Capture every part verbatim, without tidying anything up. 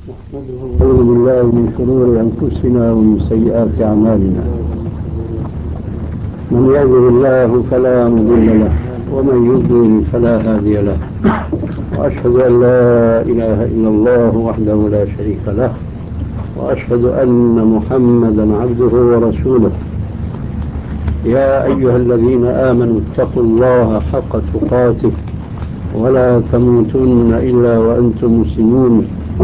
نحمده ونعوذ بالله من شرور أنفسنا ومن سيئات أعمالنا. من يهده الله فلا مضل له ومن يضلل فلا هادي له، وأشهد أن لا إله إلا الله وحده لا شريك له، وأشهد أن محمدا عبده ورسوله. يا أيها الذين آمنوا اتقوا الله حق تقاته ولا تموتن إلا وأنتم مسلمون.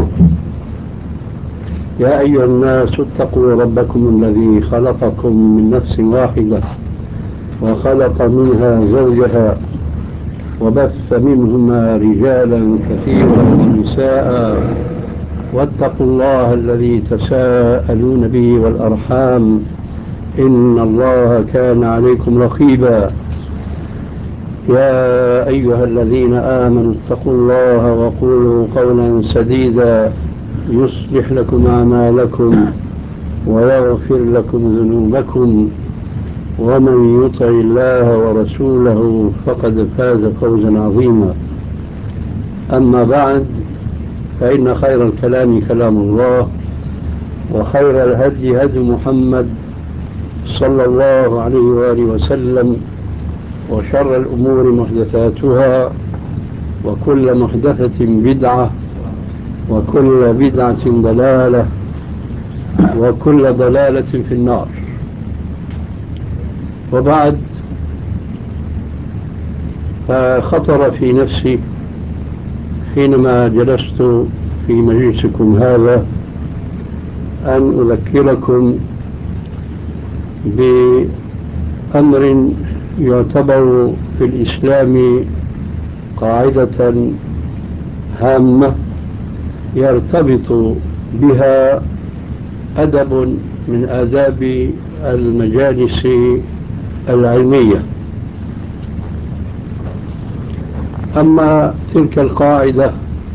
يا أيها الناس اتقوا ربكم الذي خلقكم من نفس واحدة وخلق منها زوجها وبث منهما رجالا كثيرا ونساء، واتقوا الله الذي تساءلون به والأرحام إن الله كان عليكم رقيبا. يا أيها الذين آمنوا اتقوا الله وقولوا قولا سديدا يصلح لكم أعمالكم ويغفر لكم ذنوبكم، ومن يطع الله ورسوله فقد فاز فوزا عظيما. أما بعد، فإن خير الكلام كلام الله، وخير الهدي هدي محمد صلى الله عليه وآله وسلم، وشر الأمور محدثاتها، وكل محدثة بدعة، وكل بدعة ضلالة، وكل ضلالة في النار. وبعد، فخطر في نفسي حينما جلست في مجلسكم هذا أن أذكركم بأمر يعتبر في الإسلام قاعدة هامة يرتبط بها أدب من آداب المجالس العلمية. أما تلك القاعدة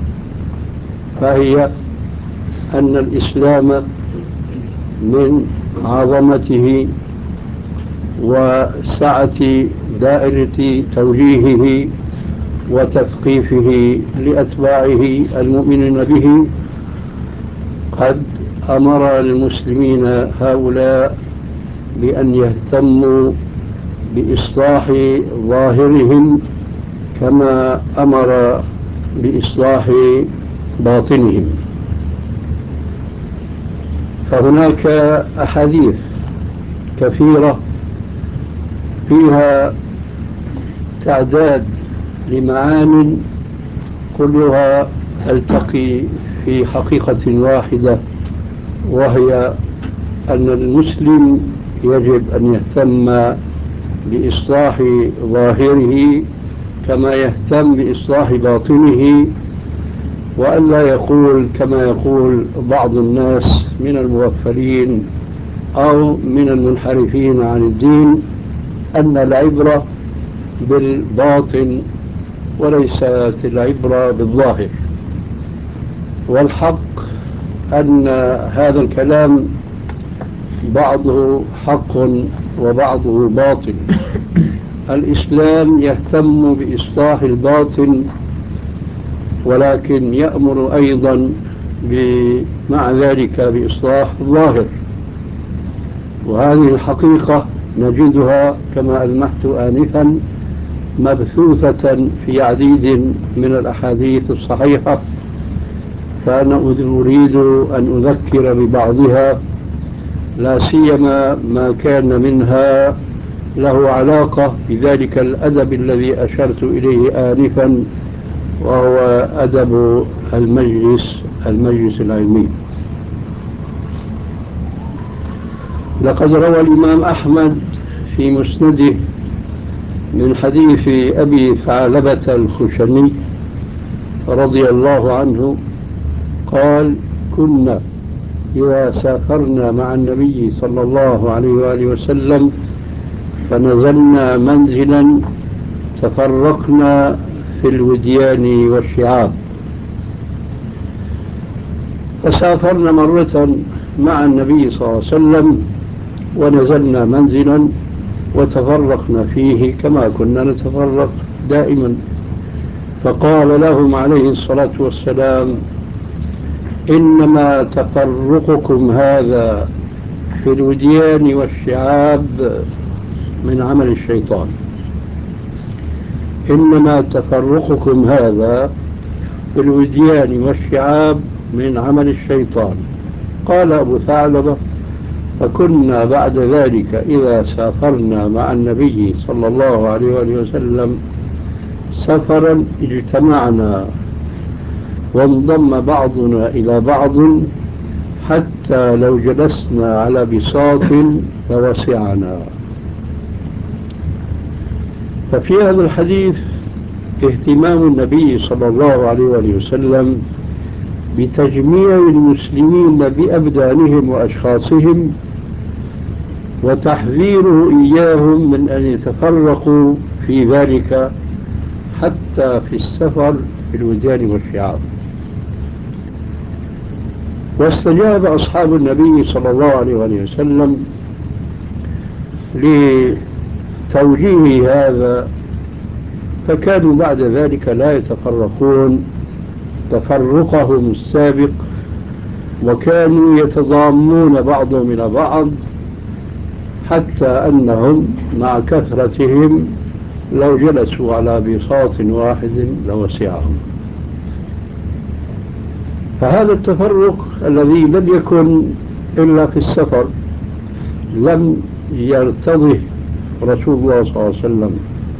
فهي أن الإسلام من عظمته وسعة دائرة توجيهه وتثقيفه لأتباعه المؤمنين به قد أمر المسلمين هؤلاء بأن يهتموا بإصلاح ظاهرهم كما أمر بإصلاح باطنهم. فهناك أحاديث كثيرة فيها تعداد لمعان كلها تلتقي في حقيقة واحدة، وهي أن المسلم يجب أن يهتم بإصلاح ظاهره كما يهتم بإصلاح باطنه، وأن لا يقول كما يقول بعض الناس من المغفلين أو من المنحرفين عن الدين أن العبرة بالباطن وليست العبرة بالظاهر. والحق أن هذا الكلام بعضه حق وبعضه باطل. الإسلام يهتم بإصلاح الباطن، ولكن يأمر أيضا مع ذلك بإصلاح الظاهر، وهذه الحقيقة نجدها كما ألمحت آنفا مبثوثة في عديد من الأحاديث الصحيحة، فأنا أريد أن أذكر ببعضها، لا سيما ما كان منها له علاقة بذلك الأدب الذي أشرت إليه آنفا، وهو أدب المجلس المجلس العلمي. لقد روى الإمام أحمد في مسنده من حديث أبي ثعلبة الخشني رضي الله عنه قال: كنا إذا سافرنا مع النبي صلى الله عليه وآله وسلم فنزلنا منزلا تفرقنا في الوديان والشعاب. فسافرنا مرة مع النبي صلى الله عليه وسلم ونزلنا منزلا وتفرقنا فيه كما كنا نتفرق دائما، فقال لهم عليه الصلاة والسلام: إنما تفرقكم هذا في الوديان والشعاب من عمل الشيطان. إنما تفرقكم هذا في الوديان والشعاب من عمل الشيطان. قال أبو ثعلبة: فكنا بعد ذلك إذا سافرنا مع النبي صلى الله عليه وآله وسلم سفرا اجتمعنا وانضم بعضنا إلى بعض حتى لو جلسنا على بساط لوسعنا. ففي هذا الحديث اهتمام النبي صلى الله عليه وآله وسلم بتجميع المسلمين بأبدانهم وأشخاصهم، وتحذيره إياهم من أن يتفرقوا في ذلك حتى في السفر في الوديان والشعاب. واستجاب أصحاب النبي صلى الله عليه وسلم لتوجيه هذا، فكانوا بعد ذلك لا يتفرقون تفرقهم السابق، وكانوا يتضامون بعضهم إلى بعض، حتى أنهم مع كثرتهم لو جلسوا على بساط واحد لوسعهم. فهذا التفرق الذي لم يكن إلا في السفر لم يرتضه رسول الله صلى الله عليه وسلم،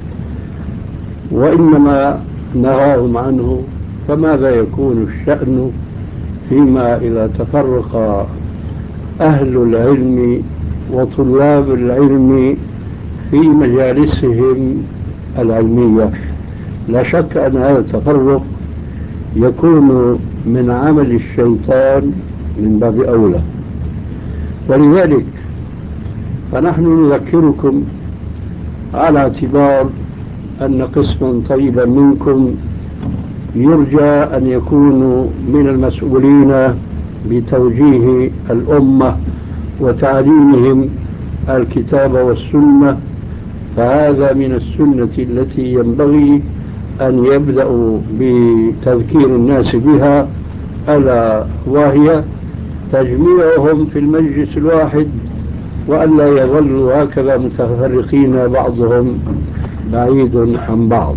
وإنما نهاهم عنه. فماذا يكون الشأن فيما إذا تفرق أهل العلم وطلاب العلم في مجالسهم العلمية؟ لا شك أن هذا التفرق يكون من عمل الشيطان من باب أولى. ولذلك فنحن نذكركم على اعتبار أن قسما طيبا منكم يرجى أن يكونوا من المسؤولين بتوجيه الأمة وتعليمهم الكتاب والسنة، فهذا من السنة التي ينبغي أن يبدأوا بتذكير الناس بها، ألا وهي تجميعهم في المجلس الواحد، وألا يظلوا هكذا متفرقين بعضهم بعيد عن بعض.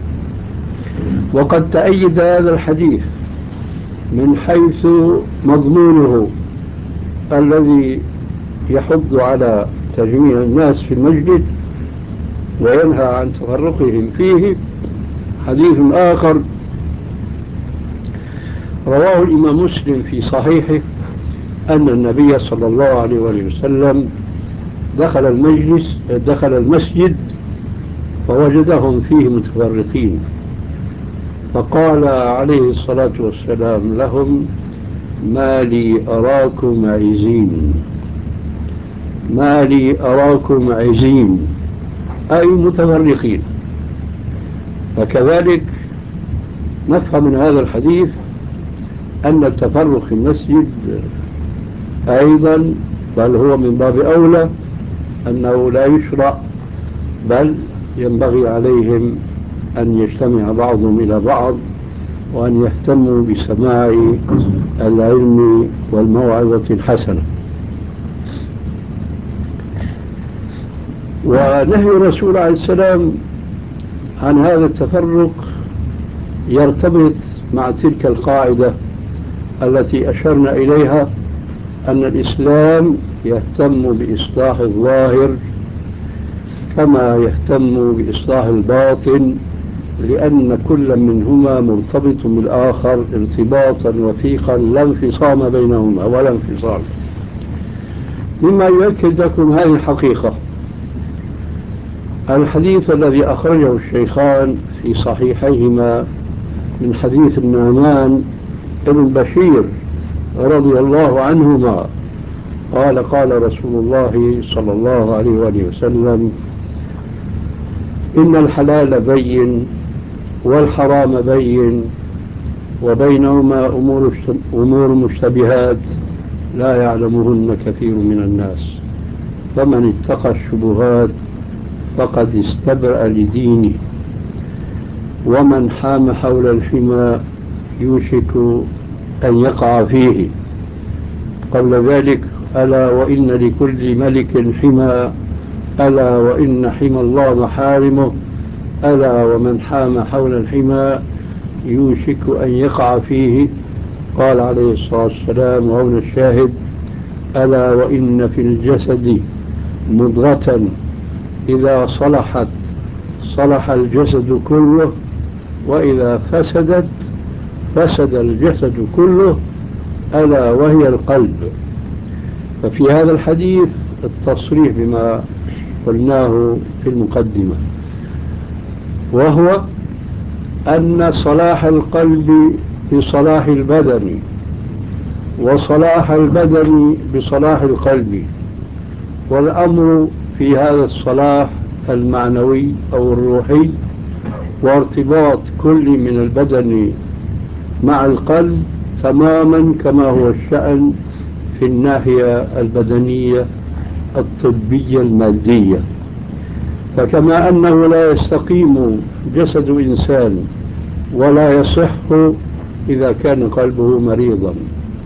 وقد تأيد هذا الحديث من حيث مضمونه الذي يحض على تجميع الناس في المجلس وينهى عن تفرقهم فيه حديث آخر رواه الإمام مسلم في صحيحه أن النبي صلى الله عليه وسلم دخل المجلس دخل المسجد فوجدهم فيه متفرقين، فقال عليه الصلاة والسلام لهم: ما لي أراكم عزين، ما لي أراكم عزين، أي متفرقين. فكذلك نفهم من هذا الحديث أن التفرق في المسجد أيضا بل هو من باب أولى أنه لا يشرع، بل ينبغي عليهم أن يجتمع بعضهم إلى بعض وأن يهتموا بسماع العلم والموعظة الحسنة. ونهي الرسول عليه السلام عن هذا التفرق يرتبط مع تلك القاعدة التي أشرنا إليها، أن الإسلام يهتم بإصلاح الظاهر كما يهتم بإصلاح الباطن، لأن كل منهما مرتبط بالآخر ارتباطا وثيقا لا انفصام بينهما ولا انفصال. مما يؤكد لكم هذه الحقيقة الحديث الذي أخرجه الشيخان في صحيحيهما من حديث النعمان ابن بشير رضي الله عنهما قال: قال رسول الله صلى الله عليه وآله وسلم: إن الحلال بين والحرام بين وبينهما أمور أمور مشتبهات لا يعلمهن كثير من الناس، فمن اتقى الشبهات فقد استبرأ لدينه، ومن حام حول الحمى يوشك أن يقع فيه. قبل ذلك: ألا وإن لكل ملك حمى، ألا وإن حمى الله محارمه، ألا ومن حام حول الحمى يوشك أن يقع فيه. قال عليه الصلاة والسلام وهنا الشاهد: ألا وإن في الجسد مضغة إذا صلحت صلح الجسد كله، وإذا فسدت فسد الجسد كله، ألا وهي القلب. ففي هذا الحديث التصريح بما قلناه في المقدمة، وهو أن صلاح القلب بصلاح البدن، وصلاح البدن بصلاح القلب، والأمر في هذا الصلاح المعنوي أو الروحي، وارتباط كل من البدن مع القلب تماما كما هو الشأن في الناحية البدنية الطبية المادية. فكما أنه لا يستقيم جسد إنسان ولا يصح إذا كان قلبه مريضا،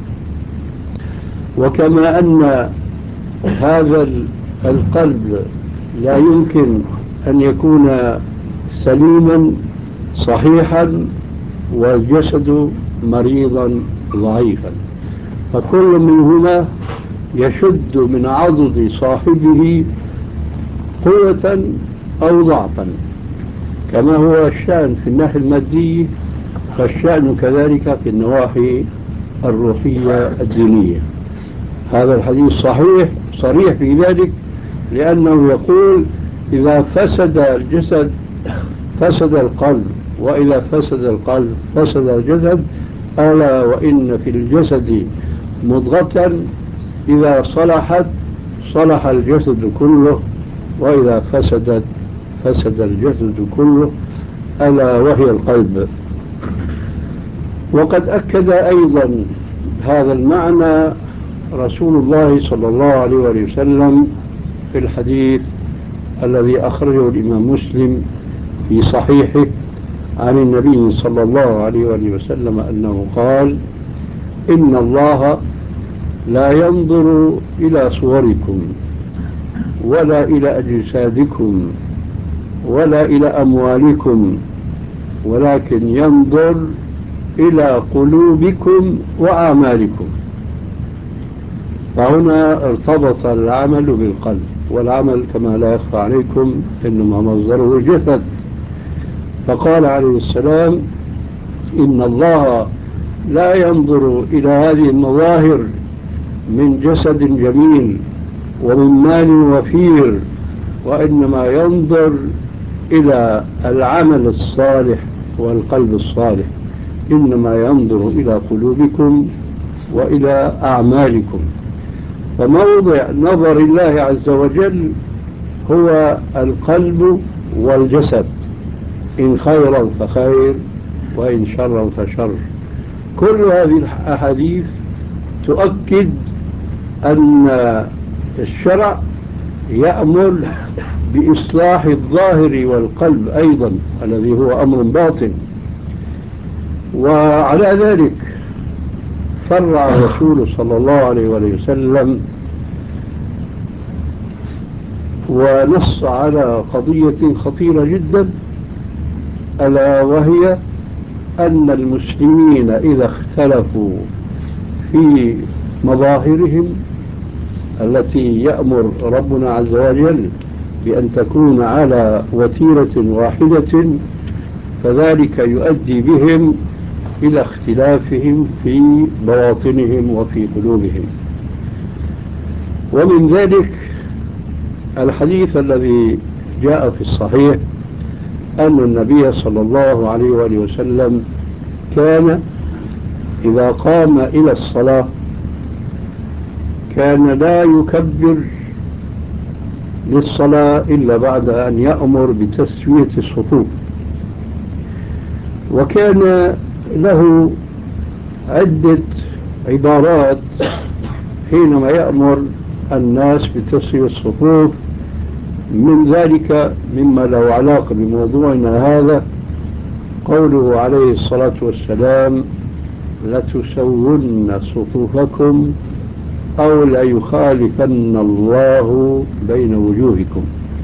وكما أن هذا القلب لا يمكن أن يكون سليما صحيحا والجسد مريضا ضعيفا، فكل منهما يشد من عضد صاحبه قوة أو ضعفا. كما هو الشأن في الناحية المادية، فالشأن كذلك في النواحي الروحية الدينية. هذا الحديث صحيح صريح في ذلك، لأنه يقول: إذا فسد الجسد فسد القلب، وإذا فسد القلب فسد الجسد، ألا وإن في الجسد مضغة إذا صلحت صلح الجسد كله، وإذا فسدت فسد الجسد كله، ألا وهي القلب. وقد أكد أيضا هذا المعنى رسول الله صلى الله عليه وسلم في الحديث الذي أخرجه الإمام مسلم في صحيحه عن النبي صلى الله عليه وسلم أنه قال: إن الله لا ينظر إلى صوركم ولا إلى أجسادكم ولا إلى أموالكم، ولكن ينظر إلى قلوبكم وأعمالكم. فهنا ارتبط العمل بالقلب، والعمل كما لا يخفى عليكم إنما مصدره الجسد. فقال عليه السلام: إن الله لا ينظر إلى هذه المظاهر من جسد جميل ومن مال وفير، وإنما ينظر إلى العمل الصالح والقلب الصالح. إنما ينظر إلى قلوبكم وإلى أعمالكم. فموضع نظر الله عز وجل هو القلب والجسد، إن خيرا فخير وإن شرا فشر. كل هذه الأحاديث تؤكد أن الشرع يأمر بإصلاح الظاهر والقلب أيضا، الذي هو أمر باطن. وعلى ذلك فرع الرسول صلى الله عليه وسلم ونص على قضية خطيرة جدا، ألا وهي أن المسلمين إذا اختلفوا في مظاهرهم التي يأمر ربنا عز وجل بأن تكون على وتيرة واحدة، فذلك يؤدي بهم إلى اختلافهم في بواطنهم وفي قلوبهم. ومن ذلك الحديث الذي جاء في الصحيح أن النبي صلى الله عليه وآله وسلم كان إذا قام إلى الصلاة كان لا يكبر للصلاة إلا بعد أن يأمر بتسوية الصفوف، وكان له عدة عبارات حينما يأمر الناس بتسوية الصفوف. من ذلك مما له علاقة بموضوعنا هذا قوله عليه الصلاة والسلام: لتسون صفوفكم أو ليخالفن الله بين وجوهكم.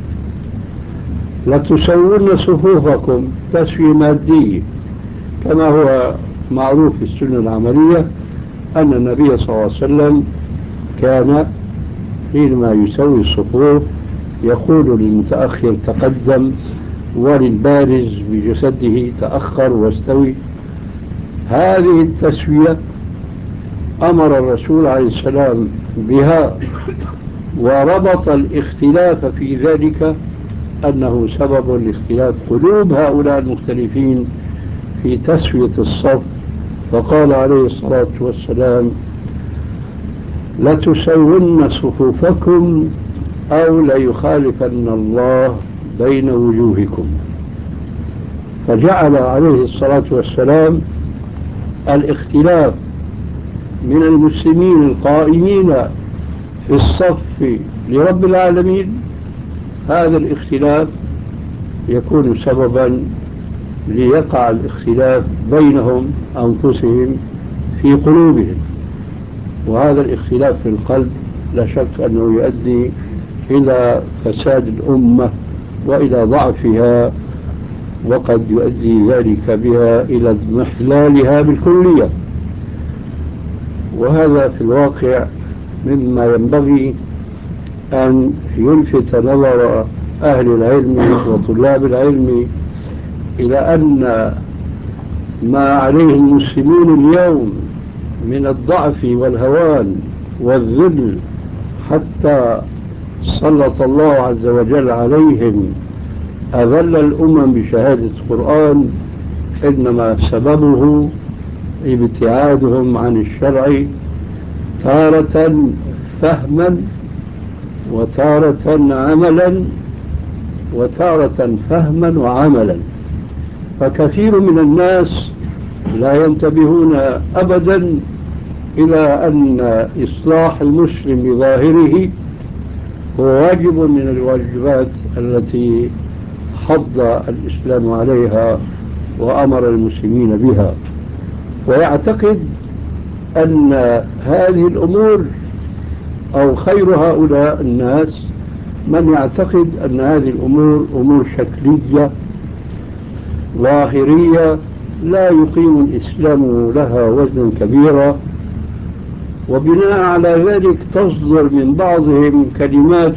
لتسون صفوفكم تسوية مادية، كما هو معروف في السنة العملية أن النبي صلى الله عليه وسلم كان حينما يسوي الصفوف يقول للمتأخر تقدم، وللبارز بجسده تأخر واستوي. هذه التسوية أمر الرسول عليه السلام بها، وربط الاختلاف في ذلك أنه سبب لاختلاف قلوب هؤلاء المختلفين في تسوية الصف، فقال عليه الصلاة والسلام لتسون صفوفكم أو ليخالفن الله بين وجوهكم. فجعل عليه الصلاة والسلام الاختلاف من المسلمين القائمين في الصف لرب العالمين، هذا الاختلاف يكون سببا ليقع الاختلاف بينهم أنفسهم في قلوبهم، وهذا الاختلاف في القلب لا شك أنه يؤدي إلى فساد الأمة وإلى ضعفها، وقد يؤدي ذلك بها إلى اضمحلالها بالكلية. وهذا في الواقع مما ينبغي أن يلفت نظر أهل العلم وطلاب العلم إلى أن ما عليه المسلمون اليوم من الضعف والهوان والذل، حتى سلط الله عز وجل عليهم أذل الأمم بشهادة القرآن، إنما سببه ابتعادهم عن الشرع تارة فهما وتارة عملا وتارة فهما وعملا. فكثير من الناس لا ينتبهون أبدا إلى أن إصلاح المسلم بظاهره هو واجب من الواجبات التي حض الإسلام عليها وأمر المسلمين بها، ويعتقد أن هذه الأمور أو خير هؤلاء الناس من يعتقد أن هذه الأمور أمور شكلية ظاهرية لا يقيم الإسلام لها وزنا كبيرا، وبناء على ذلك تصدر من بعضهم كلمات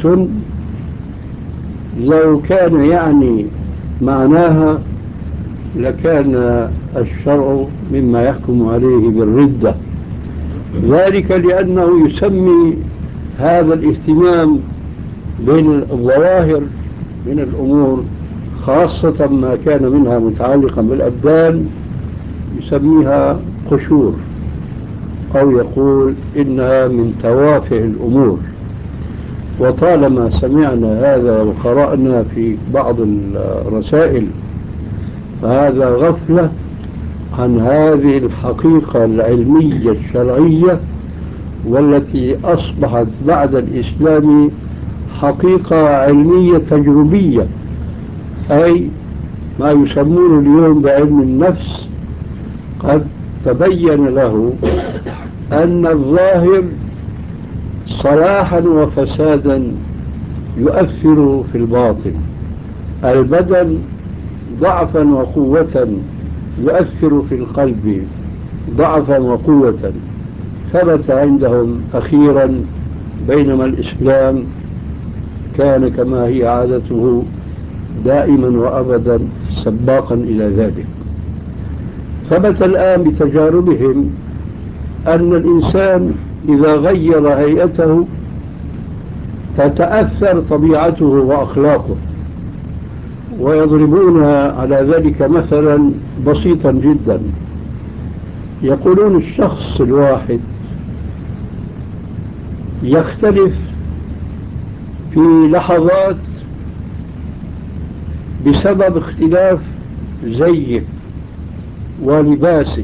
لو كان يعني معناها لكان الشرع مما يحكم عليه بالردة، ذلك لأنه يسمي هذا الاهتمام بالظواهر من الأمور، خاصة ما كان منها متعلقا بالأبدان، يسميها قشور، أو يقول إنها من توافه الأمور. وطالما سمعنا هذا وقرأنا في بعض الرسائل فهذا غفلة عن هذه الحقيقة العلمية الشرعية، والتي أصبحت بعد الإسلام حقيقة علمية تجربية، أي ما يسمونه اليوم بعلم النفس قد تبين له أن الظاهر صلاحا وفسادا يؤثر في الباطن، البدن ضعفا وقوة يؤثر في القلب ضعفا وقوة. ثبت عندهم أخيرا، بينما الإسلام كان كما هي عادته دائما وأبدا سباقا إلى ذلك. ثبت الآن بتجاربهم أن الإنسان إذا غير هيئته تتأثر طبيعته وأخلاقه، ويضربون على ذلك مثلا بسيطا جدا. يقولون الشخص الواحد يختلف في لحظات بسبب اختلاف زيه ولباسه.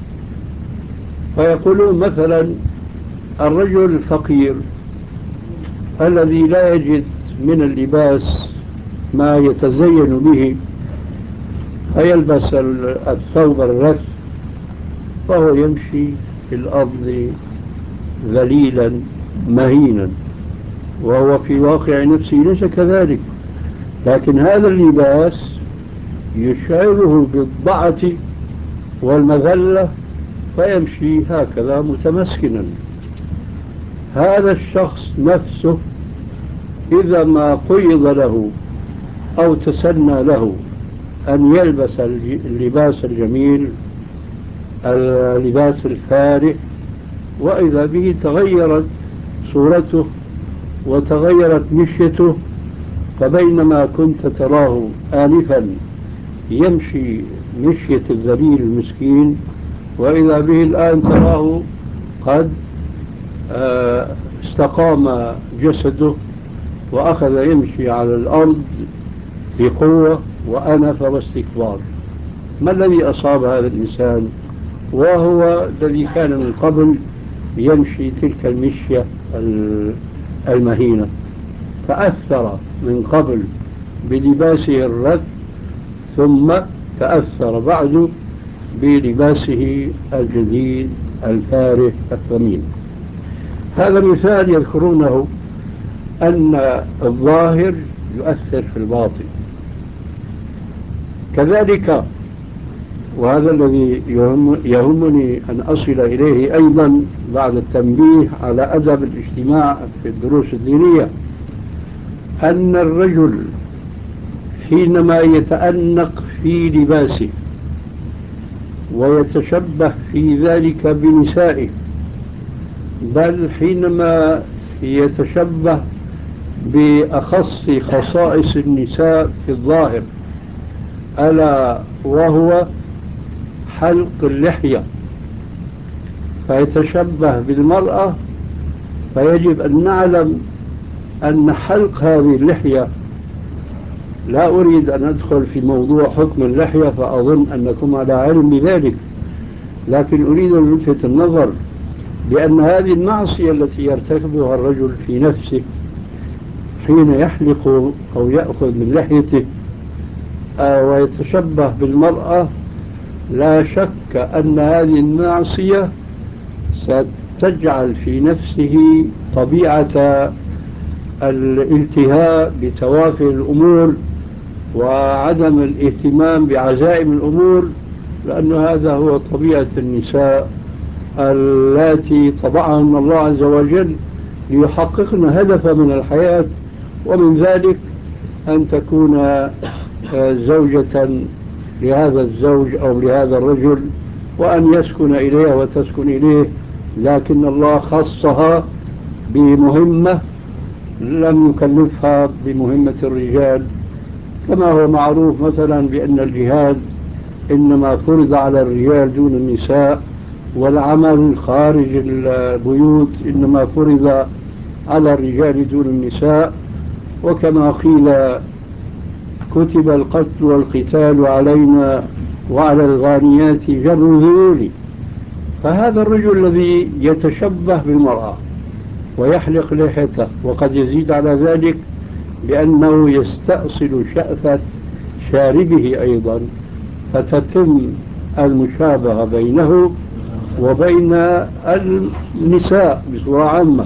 فيقولون مثلا الرجل الفقير الذي لا يجد من اللباس ما يتزين به فيلبس الثوب الرث فهو يمشي في الأرض ذليلا مهينا، وهو في واقع نفسه ليس كذلك، لكن هذا اللباس يشعره بالضعة والمذلة فيمشي هكذا متمسكنا. هذا الشخص نفسه إذا ما قيض له أو تسنى له أن يلبس اللباس الجميل، اللباس الفارح، وإذا به تغيرت صورته وتغيرت مشيته، فبينما كنت تراه آنفا يمشي مشية الذليل المسكين، وإذا به الآن تراه قد استقام جسده وأخذ يمشي على الأرض بقوة وأنف واستكبار. ما الذي أصاب هذا الإنسان وهو الذي كان من قبل يمشي تلك المشية المهينة؟ تأثر من قبل بلباسه الرث، ثم تأثر بعد بلباسه الجديد الفارح الثمين. هذا مثال يذكرونه أن الظاهر يؤثر في الباطن. كذلك، وهذا الذي يهمني أن أصل إليه أيضا بعد التنبيه على أدب الاجتماع في الدروس الدينية، أن الرجل حينما يتأنق في لباسه ويتشبه في ذلك بنسائه، بل حينما يتشبه بأخص خصائص النساء في الظاهر، ألا وهو حلق اللحية، فيتشبه بالمرأة، فيجب أن نعلم أن حلق هذه اللحية، لا أريد أن أدخل في موضوع حكم اللحية فأظن أنكم على علم بذلك، لكن أريد أن ألفت النظر بأن هذه المعصية التي يرتكبها الرجل في نفسه حين يحلق أو يأخذ من لحيته ويتشبه بالمرأة، لا شك أن هذه المعصية ستجعل في نفسه طبيعة الالتهاء بتوافه الأمور وعدم الاهتمام بعزائم الأمور، لأن هذا هو طبيعة النساء التي طبعهن الله عز وجل ليحققن هدفا من الحياة، ومن ذلك أن تكون زوجة لهذا الزوج أو لهذا الرجل، وأن يسكن إليها وتسكن إليه، لكن الله خصها بمهمة لم يكلفها بمهمة الرجال، كما هو معروف مثلا بأن الجهاد إنما فرض على الرجال دون النساء، والعمل خارج البيوت إنما فرض على الرجال دون النساء، وكما قيل كتب القتل والقتال علينا وعلى الغانيات جر ذيول. فهذا الرجل الذي يتشبه بالمرأة ويحلق لحيته، وقد يزيد على ذلك بأنه يستأصل شأفة شاربه أيضا، فتتم المشابهة بينه وبين النساء بصورة عامة،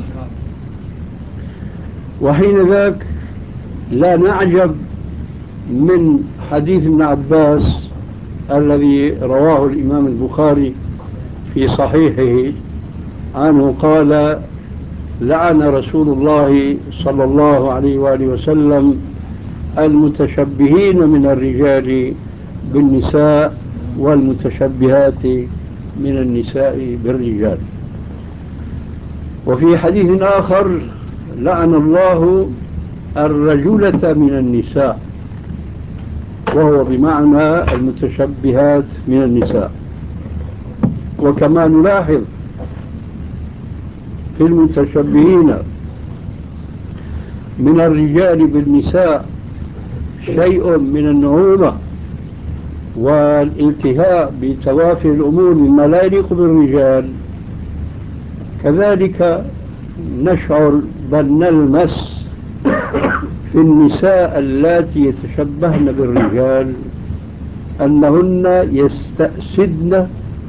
وحين ذاك لا نعجب من حديث ابن عباس الذي رواه الإمام البخاري في صحيحه عنه قال: لعن رسول الله صلى الله عليه وآله وسلم المتشبهين من الرجال بالنساء والمتشبهات من النساء بالرجال. وفي حديث آخر: لعن الله الرجلة من النساء، وهو بمعنى المتشبهات من النساء. وكما نلاحظ في المتشبهين من الرجال بالنساء شيء من النعومة والالتهاء بتوافه الأمور مما لا يليق بالرجال، كذلك نشعر بل نلمس في النساء اللاتي يتشبهن بالرجال أنهن يستأسدن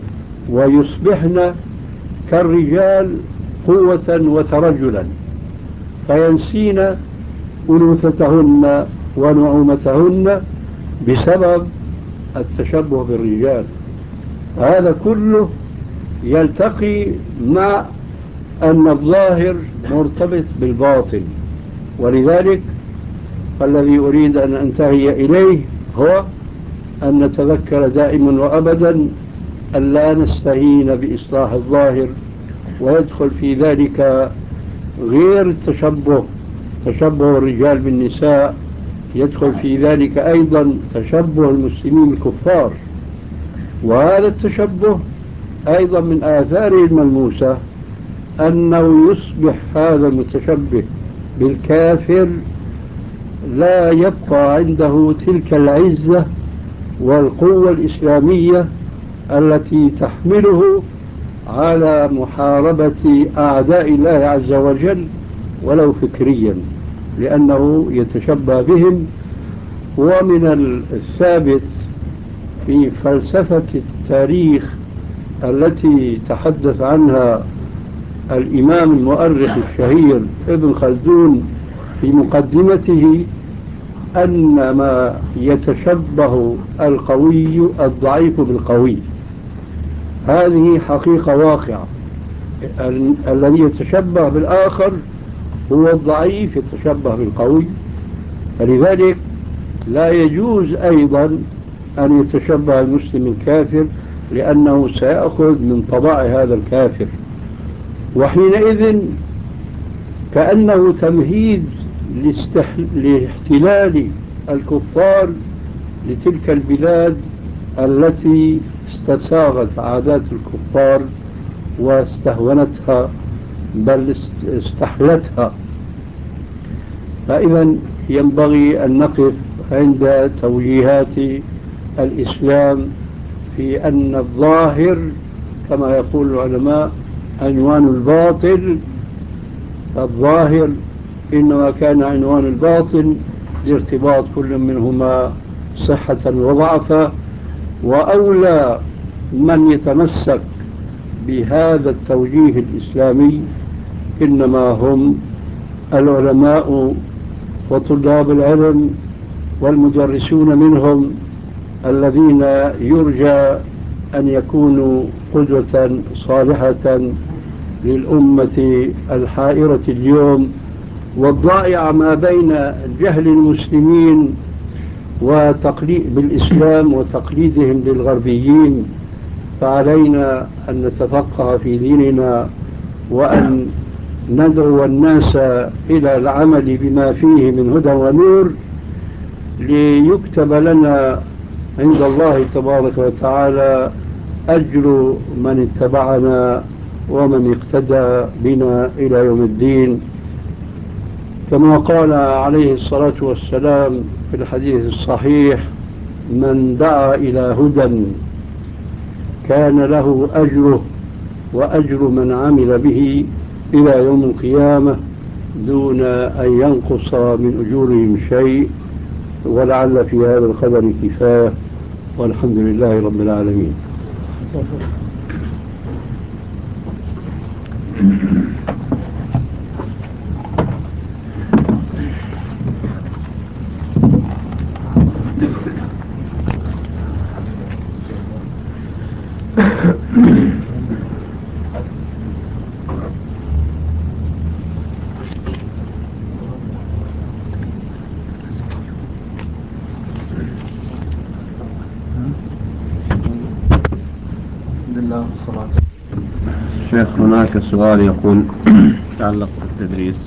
ويصبحن كالرجال قوة وترجلا، فينسين أنوثتهن ونعومتهن بسبب التشبه بالرجال. هذا كله يلتقي مع أن الظاهر مرتبط بالباطن. ولذلك فالذي أريد أن أنتهي إليه هو أن نتذكر دائما وأبدا أن لا نستهين بإصلاح الظاهر، ويدخل في ذلك غير التشبه، تشبه الرجال بالنساء، يدخل في ذلك أيضا تشبه المسلمين بالكفار. وهذا التشبه أيضا من آثاره الملموسة أنه يصبح هذا المتشبه بالكافر لا يبقى عنده تلك العزة والقوة الإسلامية التي تحمله على محاربة أعداء الله عز وجل ولو فكريا، لأنه يتشبه بهم. ومن الثابت في فلسفة التاريخ التي تحدث عنها الإمام المؤرخ الشهير ابن خلدون في مقدمته أن ما يتشبه القوي الضعيف بالقوي، هذه حقيقة واقعة. الذي يتشبه بالآخر هو الضعيف يتشبه بالقوي، فلذلك لا يجوز أيضا أن يتشبه المسلم الكافر، لأنه سيأخذ من طباع هذا الكافر، وحينئذ كأنه تمهيد لاحتلال الكفار لتلك البلاد التي استساغت عادات الكفار واستهونتها بل استحلتها. فإذا ينبغي أن نقف عند توجيهات الإسلام في أن الظاهر كما يقول العلماء عنوان الباطل، فالظاهر إنما كان عنوان الباطن لارتباط كل منهما صحة وضعفا. وأولى من يتمسك بهذا التوجيه الإسلامي إنما هم العلماء وطلاب العلم والمدرسون منهم، الذين يرجى أن يكونوا قدوة صالحة للأمة الحائرة اليوم والضائعة ما بين جهل المسلمين وتقليد بالإسلام وتقليدهم للغربيين. فعلينا أن نتفقه في ديننا وأن ندعو الناس إلى العمل بما فيه من هدى ونور، ليكتب لنا عند الله تبارك وتعالى أجر من اتبعنا ومن اقتدى بنا إلى يوم الدين، كما قال عليه الصلاة والسلام في الحديث الصحيح: من دعا إلى هدى كان له أجره وأجر من عمل به إلى يوم القيامة دون أن ينقص من أجورهم شيء. ولعل في هذا الخبر كفاية، والحمد لله رب العالمين. شيخ، هناك سؤال يقول يتعلق بالتدريس.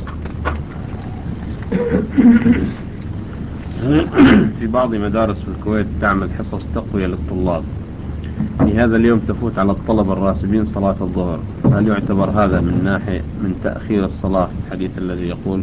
في بعض مدارس في الكويت تعمل حصص تقوية للطلاب، في هذا اليوم تفوت على الطلبة الراسبين صلاة الظهر، هل يعتبر هذا من ناحية من تأخير الصلاة في الحديث الذي يقول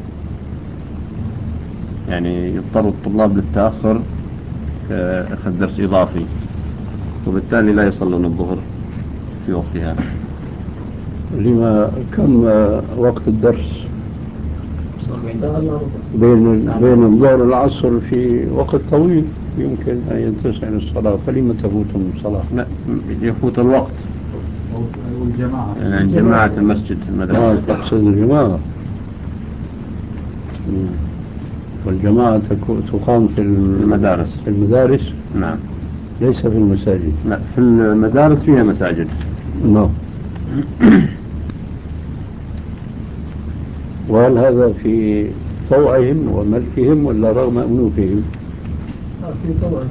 يعني يضطر الطلاب للتأخر كأخذ درس إضافي وبالتالي لا يصلون الظهر في وقتها؟ لما كم وقت الدرس؟ بين بين الظهر والعصر في وقت طويل يمكن أن يتسع الصلاة، فلما تفوتهم الصلاة؟ لا، يفوت الوقت والجماعة يعني جماعة المسجد المدرسة. آه تقصد الجماعة. والجماعة تقام في المدارس. في المدارس؟ نعم. ليس في المساجد. لا، في المدارس فيها مساجد. نعم. وهل هذا في طوعهم وملكهم ولا رغم أنوفهم؟ في طوعهم.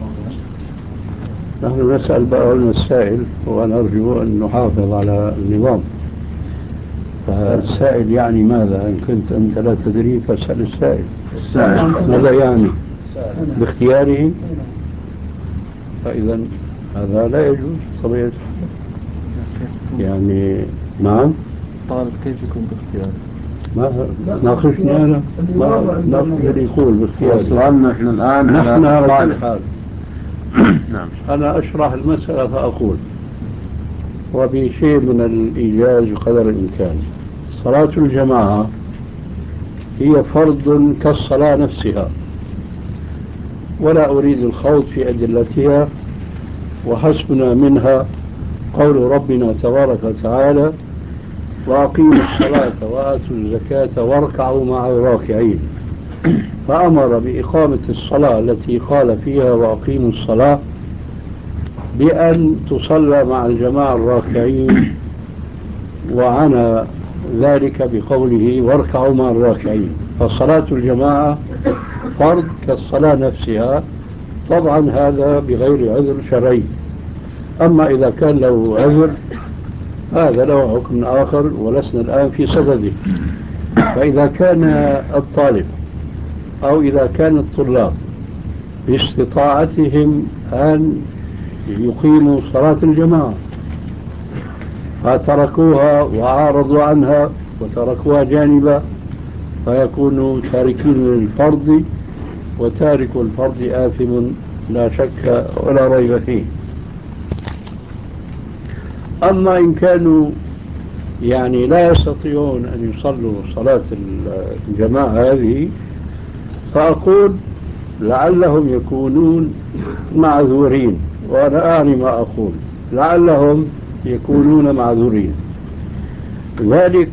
نحن نسأل بقى السائل، وأنا أرجو أن نحافظ على النظام. فالسائل يعني ماذا؟ إن كنت أنت لا تدري فاسأل السائل. السائل ماذا يعني؟ باختياره؟ فإذا هذا لا يجوز طبيعة يعني. نعم. طالب كيف يكون باختياره؟ ما ناقشني أنا، ما ناقش اللي يقول باختياره. سؤالنا إحنا الآن نحن على طالب. كل حال. نعم. أنا أشرح المسألة فأقول وبشيء من الإيجاز قدر الإمكان: صلاة الجماعة هي فرض كالصلاة نفسها، ولا أريد الخوض في أدلتها، وحسبنا منها قول ربنا تبارك وتعالى: وأقيموا الصلاة وآتوا الزكاة واركعوا مع الراكعين. فأمر بإقامة الصلاة التي قال فيها وأقيموا الصلاة بأن تصلى مع الجماعة الراكعين، وعنى ذلك بقوله واركعوا مع الراكعين. فصلاة الجماعة فرض كالصلاة نفسها، طبعا هذا بغير عذر شرعي. أما إذا كان له عذر هذا له حكم آخر ولسنا الآن في صدده. فإذا كان الطالب أو إذا كان الطلاب باستطاعتهم أن يقيموا صلاة الجماعة فتركوها وعارضوا عنها وتركوها جانبا، فيكونوا تاركين للفرض، وتارك الفرض آثم لا شك ولا ريب فيه. أما إن كانوا يعني لا يستطيعون أن يصلوا صلاة الجماعة هذه، فأقول لعلهم يكونون معذورين، وأنا أعني ما أقول، لعلهم يكونون معذورين. ذلك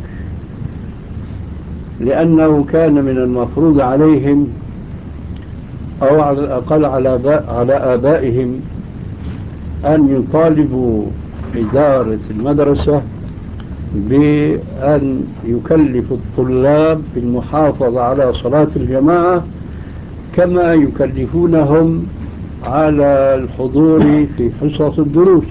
لأنه كان من المفروض عليهم أو على الأقل على على آبائهم أن يطالبوا إدارة المدرسة بأن يكلف الطلاب بالمحافظة على صلاة الجماعة كما يكلفونهم على الحضور في حصص الدروس.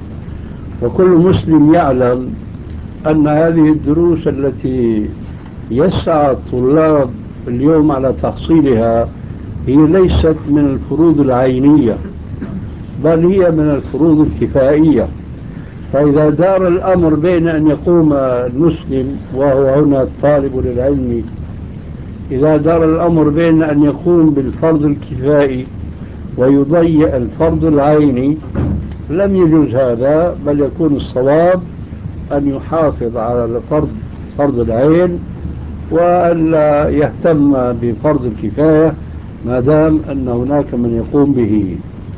وكل مسلم يعلم أن هذه الدروس التي يسعى الطلاب اليوم على تحصيلها هي ليست من الفروض العينية، بل هي من الفروض الكفائية. فإذا دار الأمر بين أن يقوم المسلم وهو هنا الطالب للعلم، إذا دار الأمر بين أن يقوم بالفرض الكفائي ويضيع الفرض العيني لم يجوز هذا، بل يكون الصواب أن يحافظ على الفرض فرض العين وأن لا يهتم بفرض الكفاية ما دام أن هناك من يقوم به.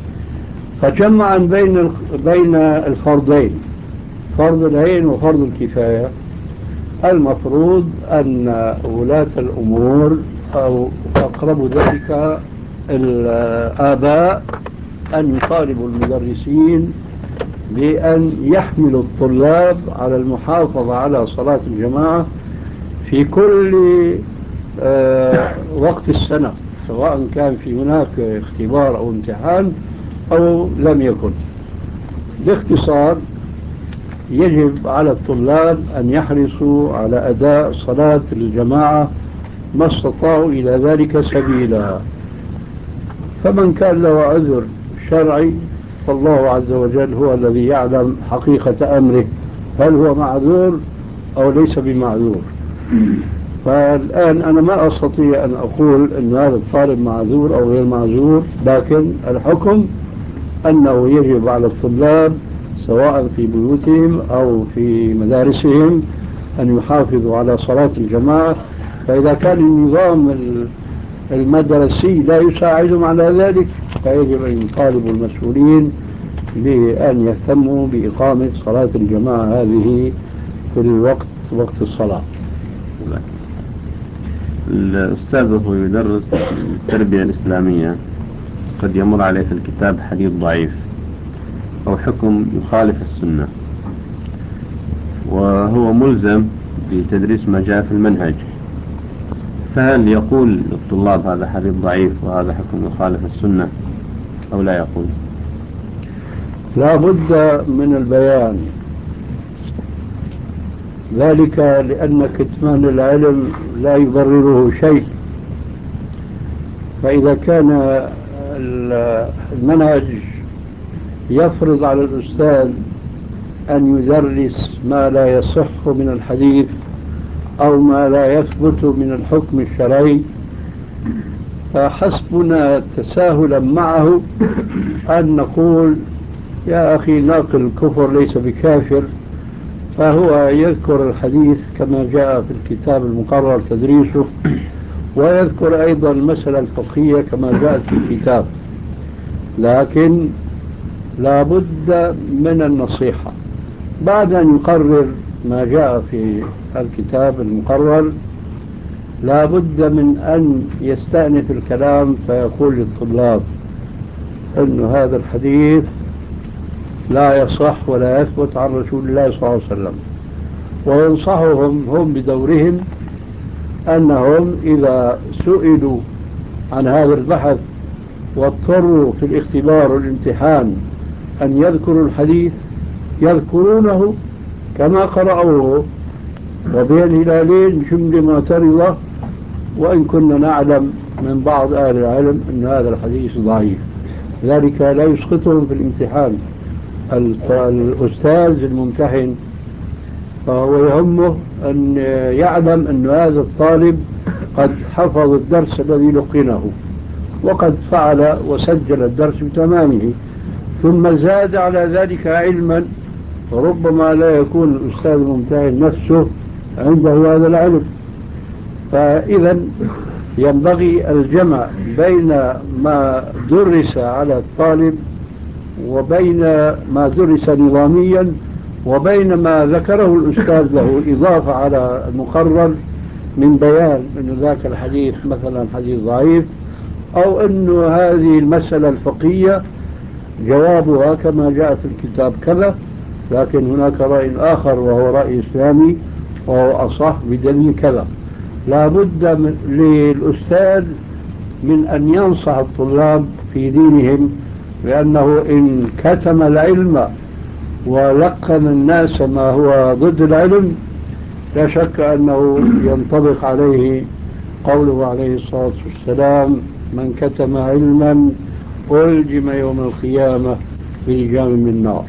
فجمعا بين بين الفرضين، فرض العين وفرض الكفاية، المفروض أن ولاة الأمور أو أقرب ذلك الآباء أن يطالبوا المدرسين بأن يحملوا الطلاب على المحافظة على صلاة الجماعة في كل آه وقت السنة، سواء كان في هناك اختبار أو امتحان أو لم يكن. باختصار، يجب على الطلاب أن يحرصوا على أداء صلاة الجماعة ما استطاعوا إلى ذلك سبيلا. فمن كان له عذر شرعي فالله عز وجل هو الذي يعلم حقيقة أمره، هل هو معذور أو ليس بمعذور. فالآن أنا ما أستطيع أن أقول أن هذا الطالب معذور أو غير معذور، لكن الحكم أنه يجب على الطلاب سواء في بيوتهم أو في مدارسهم أن يحافظوا على صلاة الجماعة فإذا كان النظام المدرسي لا يساعدهم على ذلك فيجب أن يطالبوا المسؤولين بأن يهتموا بإقامة صلاة الجماعة هذه في الوقت وقت الصلاة. الأستاذ وهو يدرس التربية الإسلامية قد يمر عليه في الكتاب حديث ضعيف أو حكم يخالف السنة، وهو ملزم بتدريس ما جاء في المنهج، فهل يقول للطلاب هذا حديث ضعيف وهذا حكم يخالف السنة أو لا يقول؟ لا بد من البيان، ذلك لأن كتمان العلم لا يبرره شيء. فإذا كان المنهج يفرض على الأستاذ أن يدرس ما لا يصح من الحديث أو ما لا يثبت من الحكم الشرعي، فحسبنا تساهلا معه أن نقول يا أخي ناقل الكفر ليس بكافر، فهو يذكر الحديث كما جاء في الكتاب المقرر تدريسه، ويذكر أيضا المسألة الفقهية كما جاءت في الكتاب، لكن لا بد من النصيحة بعد أن يقرر ما جاء في الكتاب المقرر. لا بد من أن يستأنف الكلام فيقول للطلاب أن هذا الحديث لا يصح ولا يثبت عن رسول الله صلى الله عليه وسلم، وينصحهم هم بدورهم أنهم إذا سئلوا عن هذا البحث واضطروا في الاختبار والامتحان أن يذكروا الحديث يذكرونه كما قرأوه وبين هلالين جملة معترضة، وإن كنا نعلم من بعض أهل العلم أن هذا الحديث ضعيف، ذلك لا يسقطهم في الامتحان. الأستاذ الممتحن فهو يهمه أن يعلم أن هذا الطالب قد حفظ الدرس الذي لقنه وقد فعل وسجل الدرس بتمامه، ثم زاد على ذلك علما، وربما لا يكون الأستاذ الممتحن نفسه عنده هذا العلم. فإذا ينبغي الجمع بين ما درس على الطالب وبين ما درس نظاميا وبين ما ذكره الأستاذ له إضافة على المقرر من بيان أن ذاك الحديث مثلا حديث ضعيف، أو أن هذه المسألة الفقهية جوابها كما جاء في الكتاب كذا، لكن هناك رأي آخر وهو رأي إسلامي وهو أصح بدليل كذا. لا بد للأستاذ من أن ينصح الطلاب في دينهم، لأنه إن كتم العلم ولقن الناس ما هو ضد العلم لا شك أنه ينطبق عليه قوله عليه الصلاة والسلام من كتم علما ألجم يوم القيامة بلجام من نار.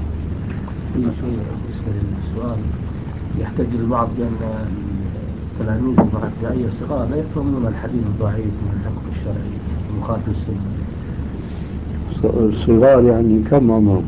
السؤال يحتاج البعض بأن التلاميذ الابتدائية الصغار لا يفهمون الحديث الضعيف من الحكم الشرعي مخالف السنة. الصغار يعني كم عمرهم؟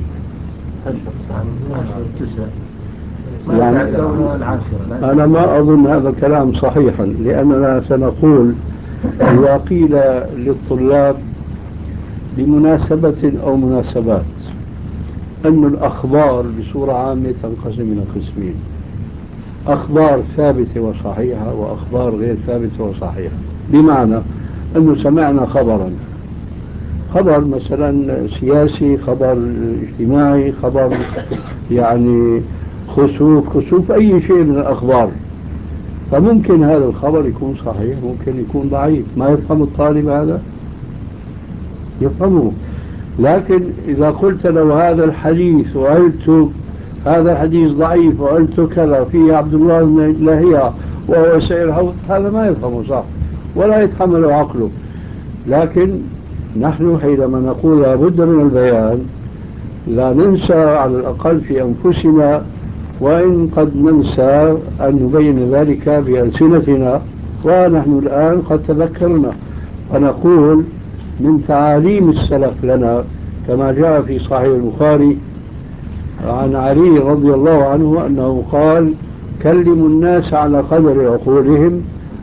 يعني أنا ما أظن هذا الكلام صحيحا، لأننا سنقول إذا قيل للطلاب بمناسبة أو مناسبات أن الأخبار بصورة عامة تنقسم إلى قسمين: أخبار ثابتة وصحيحة وأخبار غير ثابتة وصحيحة. بمعنى أنه سمعنا خبرا، خبر مثلا سياسي، خبر اجتماعي، خبر يعني خسوف خسوف أي شيء من الأخبار، فممكن هذا الخبر يكون صحيح ممكن يكون ضعيف، ما يفهم الطالب هذا؟ يفهمه. لكن إذا قلت له هذا الحديث وقلت هذا الحديث ضعيف وقلت كذا فيه عبد الله بن لهيعة وهو سير حوض، هذا ما يفهمه صح ولا يتحمل عقله. لكن نحن حينما نقول لابد من البيان لا ننسى على الأقل في أنفسنا، وإن قد ننسى أن نبين ذلك بألسنتنا، ونحن الآن قد تذكرنا ونقول من تعاليم السلف لنا كما جاء في صحيح البخاري عن علي رضي الله عنه أنه قال كلموا الناس على قدر عقولهم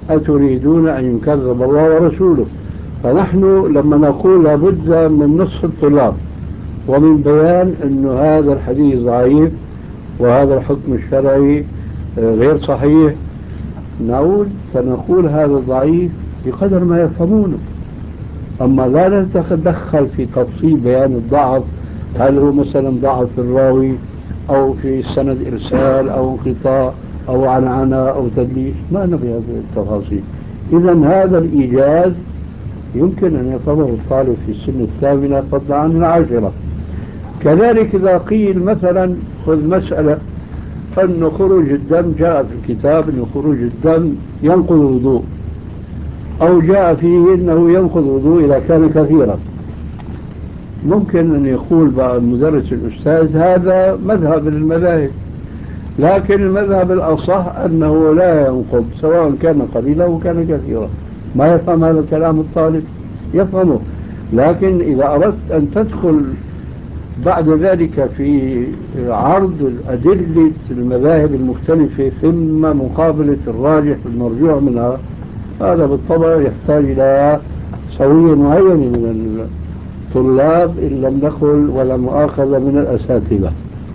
أتريدون أن يكذب الله ورسوله؟ فنحن لما نقول لابد من نصف الطلاب ومن بيان أن هذا الحديث ضعيف وهذا الحكم الشرعي غير صحيح، نعود فنقول هذا ضعيف بقدر ما يفهمونه، أما لا نتدخل في تفصيل بيان الضعف، هل هو مثلا ضعف الراوي أو في السند إرسال أو انقطاع أو عنعنة أو تدليس، ما نبي هذه التفاصيل. إذا هذا الإيجاز يمكن أن يفهمه الطالب في السن الثامنة فضلا عن العاشرة. كذلك إذا قيل مثلا خذ مسألة أن خروج الدم جاء في الكتاب أن خروج الدم ينقض الوضوء، أو جاء فيه أنه ينقض الوضوء إذا كان كثيرا، ممكن أن يقول بقى المدرس الأستاذ هذا مذهب للمذاهب، لكن المذهب الأصح أنه لا ينقض سواء كان قليلا أو كان كثيرا. ما يفهم هذا الكلام الطالب؟ يفهمه، لكن إذا أردت أن تدخل بعد ذلك في عرض أدلة المذاهب المختلفة ثم مقابلة الراجح والمرجوع منها، هذا بالطبع يحتاج إلى سوية معينة من الطلاب إن لم نقل ولا مؤاخذة من الأساتذة.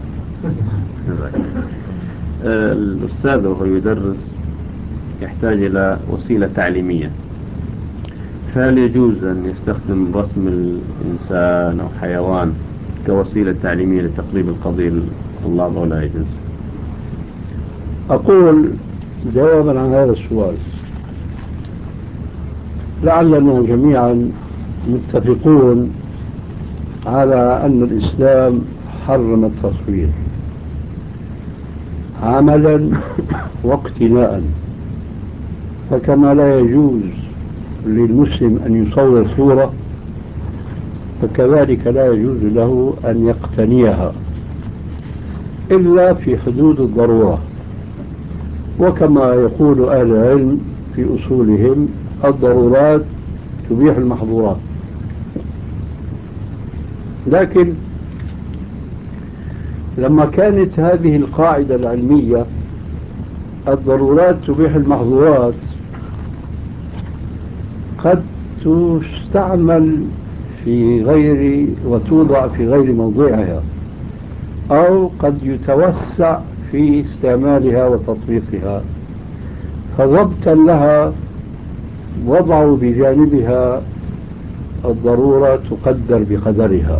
الأستاذ وهو يدرس يحتاج إلى وسيلة تعليمية، فهل يجوز أن يستخدم رسم الإنسان أو حيوان كوسيلة تعليمية لتقريب القضية للطلاب أو لا يجوز؟ أقول جوابا عن هذا السؤال، لعلنا جميعا متفقون على أن الإسلام حرم التصوير عملا واقتناء، فكما لا يجوز للمسلم أن يصور صورة فكذلك لا يجوز له أن يقتنيها إلا في حدود الضرورة، وكما يقول أهل العلم في أصولهم الضرورات تبيح المحظورات. لكن لما كانت هذه القاعدة العلمية الضرورات تبيح المحظورات قد تستعمل في غير وتوضع في غير موضعها، أو قد يتوسع في استعمالها وتطبيقها، فضبطا لها وضعوا بجانبها الضرورة تقدر بقدرها.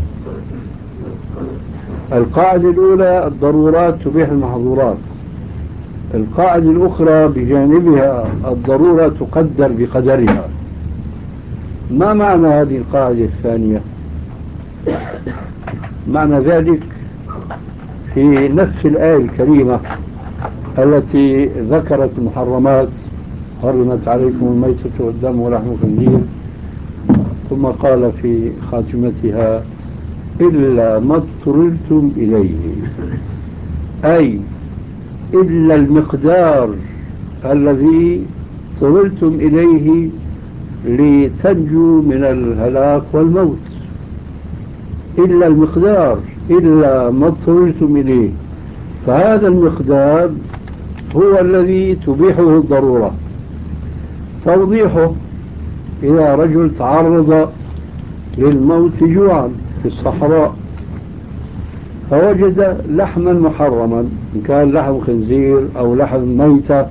القاعدة الأولى الضرورات تبيح المحظورات، القاعدة الأخرى بجانبها الضرورة تقدر بقدرها. ما معنى هذه القاعدة الثانية؟ معنى ذلك في نفس الآية الكريمة التي ذكرت المحرمات حرمت عليكم الميتة والدم ولحم الخنزير، ثم قال في خاتمتها إلا ما اضطررتم إليه، أي إلا المقدار الذي اضطررتم إليه لتنجوا من الهلاك والموت، إلا المقدار، إلا ما اضطررتم إليه، فهذا المقدار هو الذي تبيحه الضرورة. توضيحه إذا رجل تعرض للموت جوعا في الصحراء فوجد لحما محرما، إن كان لحم خنزير أو لحم ميتة،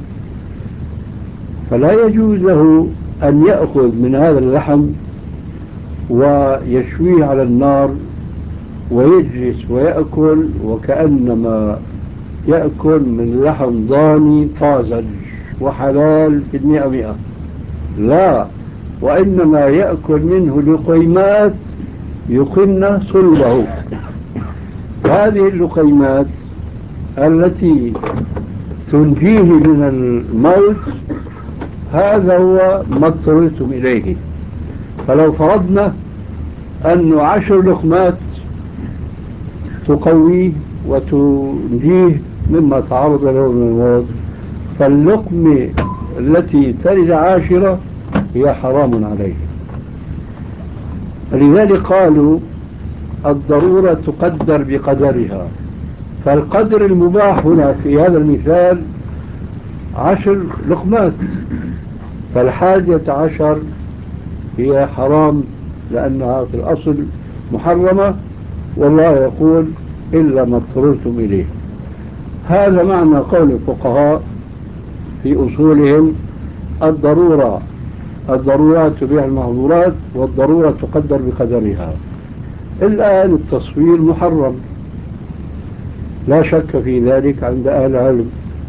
فلا يجوز له أن يأخذ من هذا اللحم ويشويه على النار ويجلس ويأكل وكأنما يأكل من لحم ضاني طازج وحلال في المئة مئة، لا، وإنما يأكل منه لقيمات يقمن صلبه. هذه اللقيمات التي تنجيه من الموت هذا هو ما اضطررتم إليه. فلو فرضنا أن عشر لقمات تقويه وتنجيه مما تعرض له من الموت، فاللقمة التي تلد عاشرة هي حرام عليه. لذلك قالوا الضرورة تقدر بقدرها، فالقدر المباح هنا في هذا المثال عشر لقمات، فالحادية عشر هي حرام لأنها في الأصل محرمة، والله يقول إلا ما اضطررتم إليه. هذا معنى قول الفقهاء في أصولهم: الضرورة الضرورات تبيح المحظورات، والضرورة تقدر بقدرها. الآن التصوير محرم لا شك في ذلك عند أهل العلم.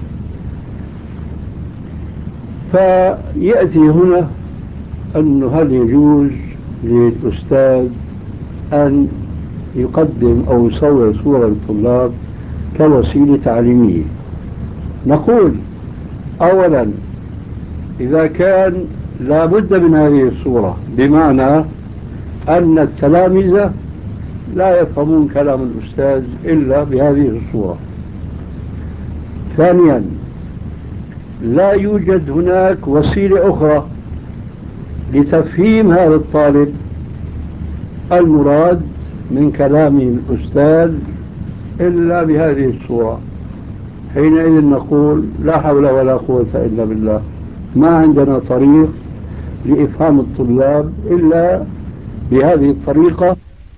فيأتي هنا أنه هل يجوز للأستاذ أن يقدم أو يصور صورة للطلاب كوسيلة تعليمية؟ نقول أولا إذا كان لا بد من هذه الصورة، بمعنى أن التلاميذ لا يفهمون كلام الأستاذ إلا بهذه الصورة. ثانيا لا يوجد هناك وسيلة أخرى لتفهيم هذا الطالب المراد من كلام الأستاذ إلا بهذه الصورة. حينئذ نقول لا حول ولا قوة إلا بالله، ما عندنا طريق لإفهام الطلاب إلا بهذه الطريقة.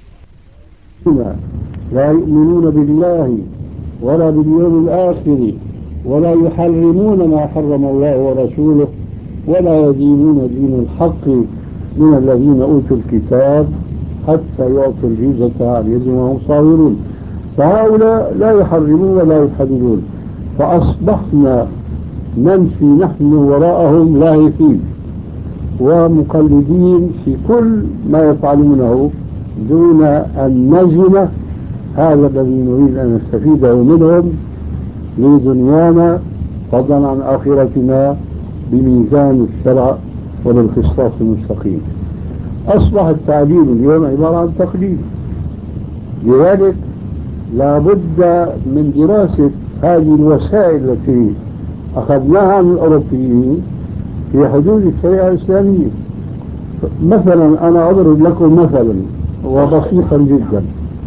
لا يؤمنون بالله ولا باليوم الآخر ولا يحرمون ما حرم الله ورسوله ولا يدينون دين الحق من الذين أوتوا الكتاب حتى يعطوا الجزية عن يد وهم صاغرون. فهؤلاء لا يحرمون ولا يحللون، فأصبحنا نمشي نحن وراءهم لاهثين ومقلدين في كل ما يفعلونه دون أن نزن هذا الذي نريد أن نستفيده منهم لدنيانا فضلا عن آخرتنا بميزان الشرع وبالقسطاس المستقيم. أصبح التعليم اليوم عبارة عن تقليد، لذلك لا بد من دراسة هذه الوسائل التي أخذناها عن الأوروبيين في حدود الشريعة الإسلامية. مثلا أنا أضرب لكم مثلا وبسيطا جدا.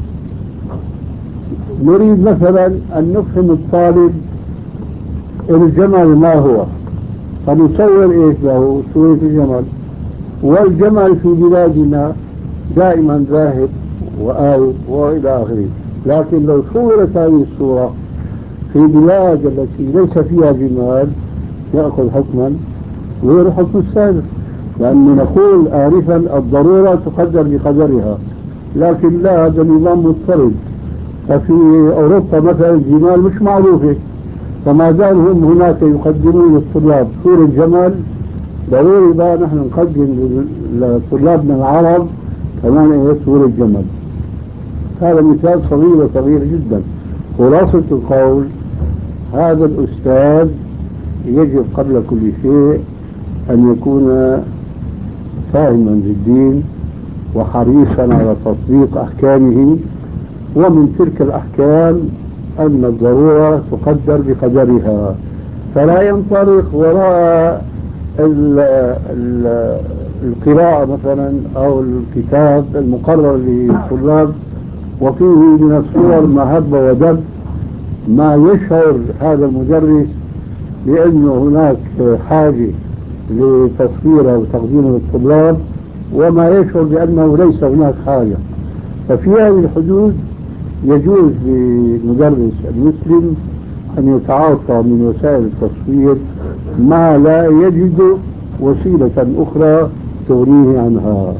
نريد مثلا أن نفهم الطالب الجمل ما هو، فنصور إيش له؟ صورة الجمل. والجمل في بلادنا دائما ذاهب وآوي وإلى آخره، لكن لو صورت هذه الصورة في بلاد التي ليس فيها جمال يأخذ حكما غير حكم السابق، لأنه نقول آنفا الضرورة تقدر بقدرها، لكن لا، هذا النظام مضطرد. ففي أوروبا مثلا الجمال مش معروفة، فما زال هم هناك يقدمون للطلاب صورة الجمال، ضروري بقى نحن نقدم لطلابنا العرب كمان هي صورة الجمل. هذا مثال صغير وصغير جدا. خلاصة القول: هذا الأستاذ يجب قبل كل شيء أن يكون فاهما للدين وحريصا على تطبيق أحكامه، ومن تلك الأحكام أن الضرورة تقدر بقدرها، فلا ينطلق وراء ال ال القراءة مثلا أو الكتاب المقرر للطلاب وفيه من الصور ما هب ودب، ما يشعر هذا المدرس بأنه هناك حاجة لتصويره وتقديمه للطلاب، وما يشعر بأنه ليس هناك حاجة. ففي هذه الحدود يجوز للمدرس المسلم أن يتعاطى من وسائل التصوير ما لا يجد وسيلة أخرى تغنيه عنها.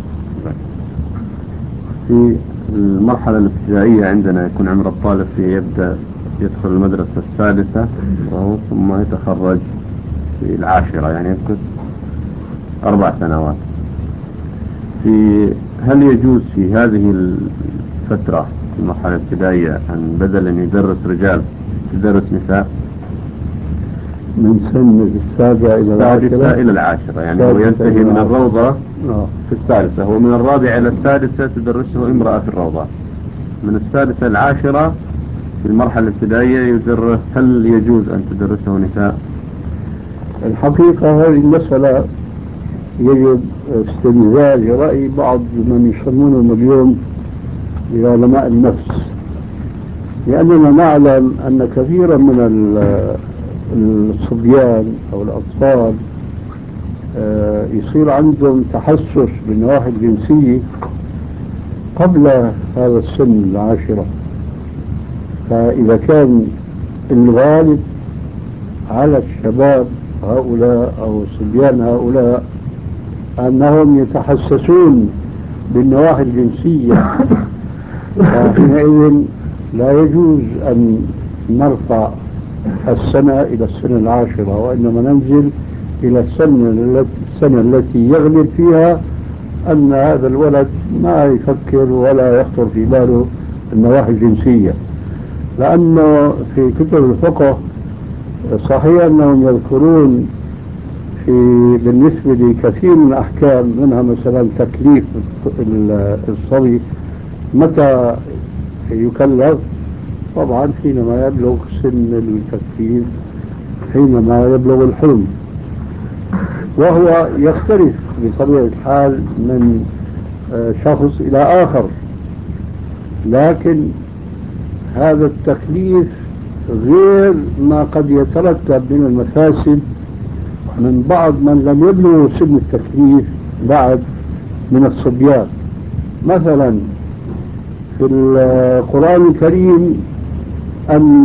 في المرحلة الابتدائية عندنا يكون عمر الطالب فيه يبدأ يدخل المدرسة السادسة ثم يتخرج في العاشرة، يعني يمكن أربع سنوات. في هل يجوز في هذه الفترة في المرحلة الابتدائية أن بدل أن يدرس رجال يدرس نساء؟ من سن السابعة إلى العاشرة إلى العاشرة، يعني هو ينتهي من الروضة في السادسة، هو من الرابعة إلى السادسة تدرسه امرأة في الروضة، من السادسة العاشرة في المرحلة الابتدائية يدرس. هل يجوز أن تدرسه نساء؟ الحقيقة هذه المسألة يجب استنزاج رأي بعض من يسمونهم اليوم بعلماء النفس، لأننا نعلم أن كثيرا من الصبيان أو الأطفال آه يصير عندهم تحسس بالنواحي الجنسية قبل هذا السن العاشرة. فإذا كان الغالب على الشباب هؤلاء أو صبيان هؤلاء أنهم يتحسسون بالنواحي الجنسية، فحينئذ لا يجوز أن نرفع السنة إلى السنة العاشرة، وإنما ننزل إلى السنة السنة التي يغلب فيها أن هذا الولد ما يفكر ولا يخطر في باله النواحي الجنسية. لأنه في كتب الفقه صحيح أنهم يذكرون في بالنسبة لكثير من الأحكام، منها مثلا تكليف الصبي متى يكلف. طبعا حينما يبلغ سن التكليف، حينما يبلغ الحلم، وهو يختلف بطبيعة الحال من شخص إلى آخر. لكن هذا التكليف غير ما قد يترتب من المفاسد من بعض من لم يبلغوا سن التكليف بعد من الصبيان. مثلا في القرآن الكريم أن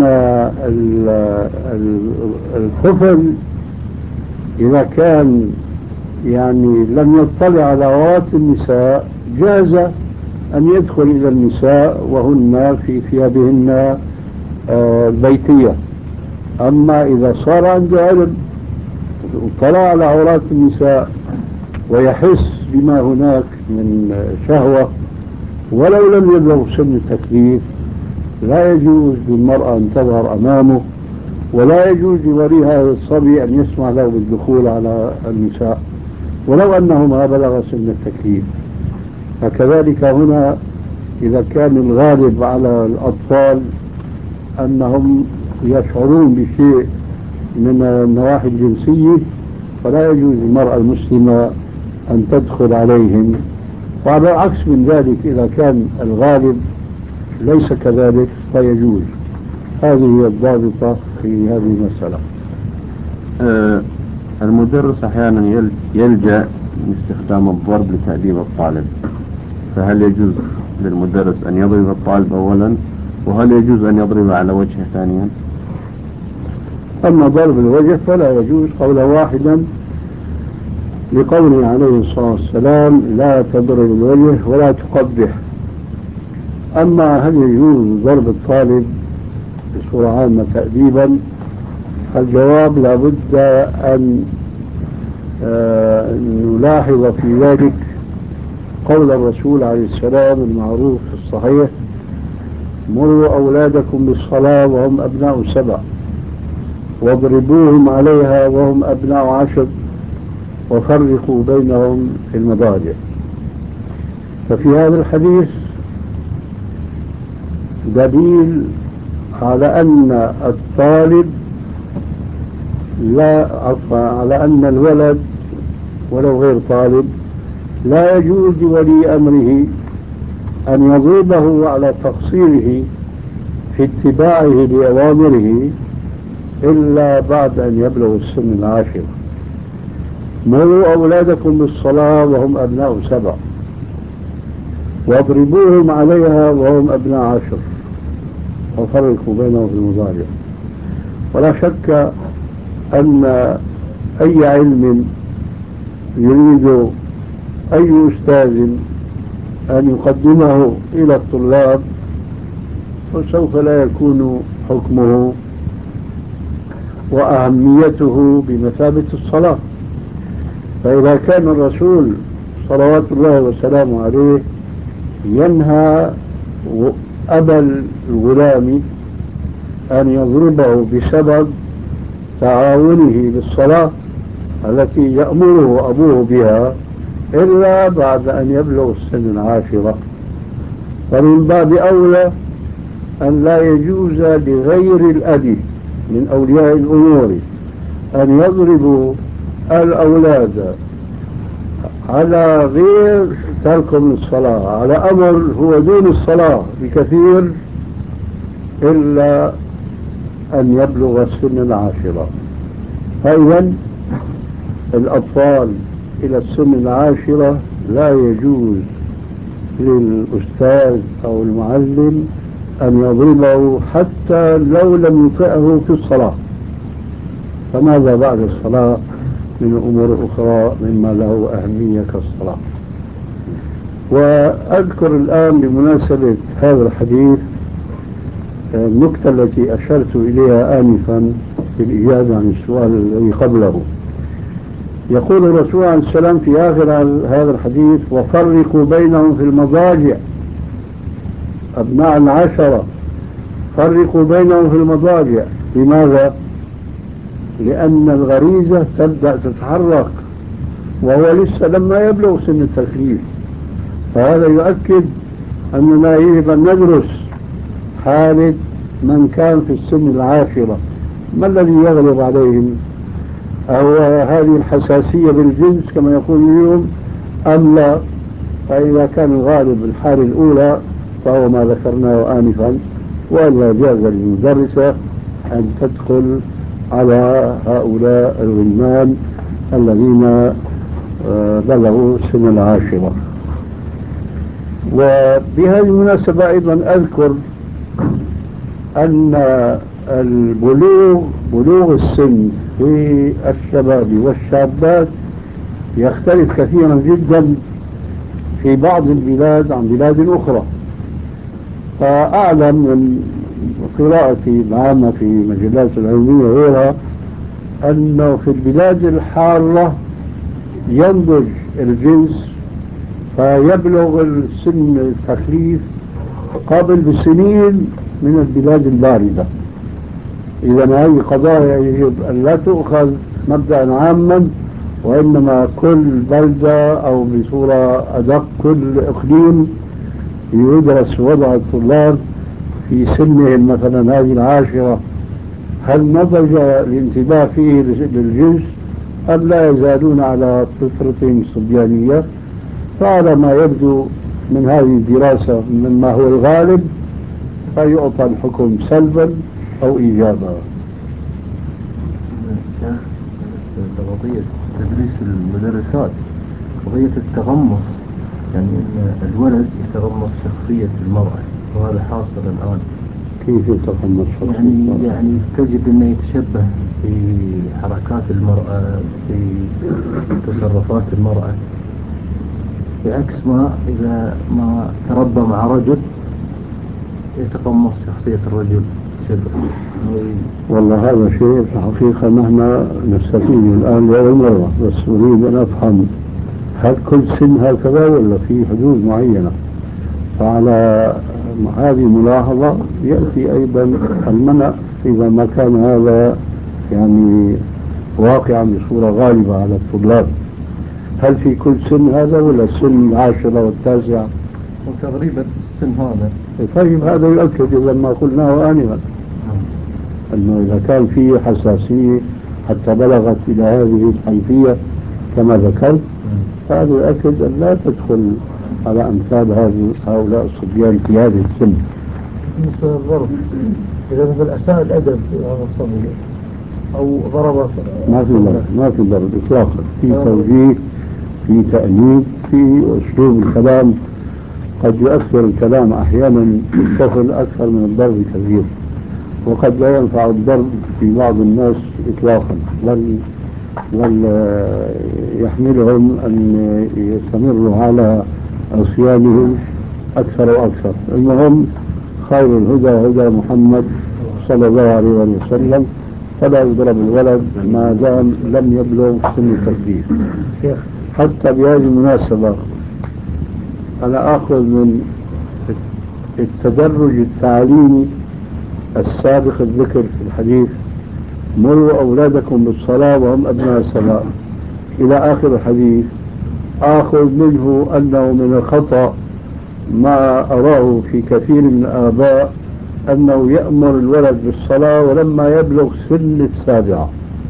الطفل إذا كان يعني لم يطلع على عورات النساء جاز أن يدخل إلى النساء وهن في ثيابهن البيتية. أما إذا صار عنده علم وطلع على عورات النساء ويحس بما هناك من شهوة ولو لم يبلغ سن التكليف، لا يجوز للمرأة أن تظهر أمامه، ولا يجوز لولي هذا الصبي أن يسمح له بالدخول على النساء ولو أنه ما بلغ سن التكليف. فكذلك هنا إذا كان الغالب على الأطفال أنهم يشعرون بشيء من النواحي الجنسية، فلا يجوز للمرأة المسلمة أن تدخل عليهم. وعلى العكس من ذلك إذا كان الغالب ليس كذلك فيجوز. هذه هي الضابطة في هذه المسألة. آه المدرس أحيانا يلجأ لاستخدام الضرب لتأديب الطالب، فهل يجوز للمدرس أن يضرب الطالب أولا، وهل يجوز أن يضرب على وجهه ثانيا؟ أما ضرب الوجه فلا يجوز قولا واحدا لقوله عليه الصلاة والسلام لا تضرب الوجه ولا تقبح. أما هل يجوز ضرب الطالب بصورة عامة تأديبا، الجواب لابد أن آه نلاحظ في ذلك قول الرسول عليه السلام المعروف في الصحيح: مروا أولادكم بالصلاة وهم أبناء سبع، واضربوهم عليها وهم أبناء عشر، وفرقوا بينهم في المضاجع. ففي هذا الحديث دليل على أن الطالب لا عفوا على أن الولد ولو غير طالب لا يجوز لولي أمره أن يضربه على تقصيره في اتباعه لأوامره إلا بعد أن يبلغ السن العاشرة. مروا أولادكم بالصلاة وهم أبناء سبع، واضربوهم عليها وهم أبناء عشر، وفرقوا بينهم في المضاجع. ولا شك أن أي علم يريد أي أستاذ أن يقدمه إلى الطلاب فسوف لا يكون حكمه وأهميته بمثابة الصلاة. فإذا كان الرسول صلوات الله وسلامه عليه ينهى أبا الغلام أن يضربه بسبب تعاونه بالصلاة التي يأمره أبوه بها إلا بعد أن يبلغ السن العاشرة، فمن باب أولى أن لا يجوز لغير الأب من أولياء الأمور أن يضربوا الأولاد على غير تركهم للصلاة، على أمر هو دون الصلاة بكثير، إلا أن يبلغ السن العاشرة. فإذا الأطفال إلى السن العاشرة لا يجوز للأستاذ أو المعلم أن يضربه حتى لو لم يطعه في الصلاة، فماذا بعد الصلاة من أمور أخرى مما له أهمية كالصلاة. وأذكر الآن بمناسبة هذا الحديث النكتة التي أشرت إليها آنفا في الإجابة عن السؤال الذي قبله. يقول الرسول عليه السلام في آخر هذا الحديث: وفرقوا بينهم في المضاجع. أبناء العشرة فرقوا بينهم في المضاجع. لماذا؟ لأن الغريزة تبدأ تتحرك وهو لسه لما يبلغ سن التكليف، فهذا يؤكد أننا يجب أن ندرس حالة من كان في السن العاشرة ما الذي يغلب عليهم، أو هذه الحساسية بالجنس كما يقول اليوم أم لا. فإذا كان الغالب الحالة الأولى فهو ما ذكرناه آنفا، وإلا جاز للمدرسة أن تدخل على هؤلاء الغلمان الذين بلغوا سن العاشرة. وبهذه المناسبة أيضا أذكر أن البلوغ بلوغ السن في الشباب والشابات يختلف كثيرا جدا في بعض البلاد عن بلاد أخرى. فأعلم من قراءتي العامة في مجلات العلمية وغيرها أنه في البلاد الحارة ينضج الجنس فيبلغ السن التكليف قبل بسنين من البلاد الباردة. إذا هذه قضايا يجب أن لا تؤخذ مبدأ عاما، وإنما كل بلدة أو بصورة أدق كل إقليم يدرس وضع الطلاب في سنهم. مثلا هذه العاشرة هل نضج الانتباه فيه للجنس أم لا يزالون على فطرة صبيانية؟ فعلى ما يبدو من هذه الدراسة مما هو الغالب فيعطى الحكم سلبا أو إيجابا. قضية تدريس المدرسات قضية التغمص، يعني أن الولد يتغمص شخصية المرأة، وهذا حاصل الآن. كيف يتغمص شخصية يعني المرأة؟ يعني تجد أنه يتشبه في حركات المرأة، في تصرفات المرأة، بعكس ما إذا ما تربى مع رجل يتقمص شخصية الرجل شبه. والله هذا شيء في الحقيقة مهما نستفيد الآن لأول مرة، بس أريد أن أفهم هل كل سن هكذا ولا في حدود معينة؟ فعلى هذه الملاحظة يأتي أيضا المنع إذا ما كان هذا يعني واقعا بصورة غالبة على الطلاب. هل في كل سن هذا ولا السن العاشرة والتاسعة؟ وتقريبا السن هذا. طيب هذا يؤكد إذا ما قلناه آنفا أنه إذا كان فيه حساسية حتى بلغت إلى هذه الحيثية كما ذكرت، هذا يؤكد أن لا تدخل على أمثال هؤلاء الصبيان في هذه السن. بالنسبة للضرب، إذا مثل أساء الأدب هذا الصبي أو ضرب، ما في ضرب، ما في ضرب إطلاقا، في توجيه، في تأنيب، في أسلوب الكلام. قد يؤثر الكلام أحيانا بالطفل أكثر من الضرب كثير، وقد لا ينفع الضرب في بعض الناس إطلاقا، بل بل يحملهم أن يستمروا على عصيانهم أكثر وأكثر. المهم خير الهدى هدى محمد صلى الله عليه وسلم، فلا يضرب الولد ما دام لم يبلغ سن التكليف. حتى بهذه المناسبة أنا أخذ من التدرج التعليمي السابق الذكر في الحديث: مروا أولادكم بالصلاة وهم أبناء الصلاة إلى آخر الحديث. آخذ منه أنه من الخطأ ما أراه في كثير من الآباء أنه يأمر الولد بالصلاة ولما يبلغ سن السابعة.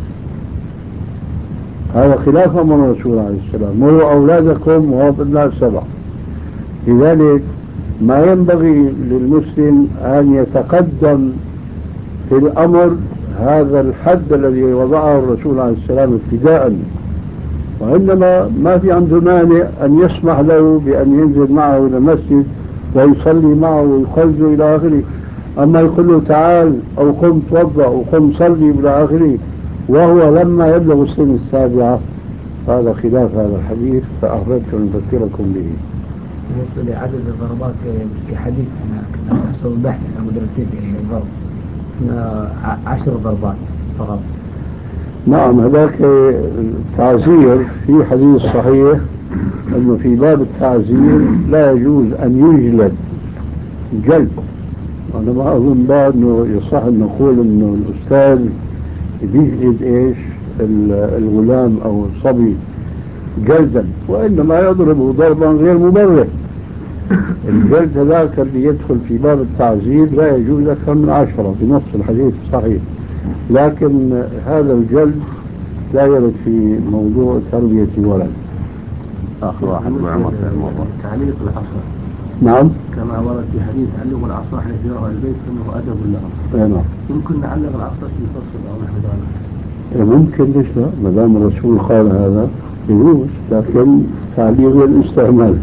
هذا خلاف أمر الرسول عليه السلام: مروا أولادكم وهم أبناء السبع. لذلك ما ينبغي للمسلم أن يتقدم في الأمر هذا الحد الذي وضعه الرسول عليه السلام ابتداء، وإنما ما في عنده مانع أن يسمح له بأن ينزل معه إلى المسجد ويصلي معه ويخرجه إلى آخره. أما يقول له تعال أو قم توضأ أو قم صلي إلى آخره وهو لما يبلغ السن السابعة، هذا خلاف هذا الحديث، فأحببت أن أذكركم به. بالنسبة لعدد الضربات كحديث أنا كنا نحصل بحث أو درسين في الضرب عشر ضربات فقط. نعم، هذاك التعزير في حديث صحيح أنه في باب التعزير لا يجوز أن يجلد جلد. أنا ما أظن بعد أنه يصح أن نقول أنه الأستاذ بيجلد إيش الغلام أو الصبي جلدا، وإنما يضربه ضربا غير مبرر. الجلد هذاك اللي يدخل في باب التعزير لا يجوز أكثر من عشرة بنص الحديث الصحيح، لكن هذا الجلد لا يرد في موضوع تربية ولد. آخر واحد بعمر في الموضوع تعليق العصا. نعم، كما ورد في حديث علق العصا حيث يرى البيت فإنه أدب لهم. نعم، يمكن نعلق العصا في فصل أو نحو ذلك. ممكن، ليش لا؟ ما دام الرسول قال هذا يجوز، لكن تعليق الاستعمال.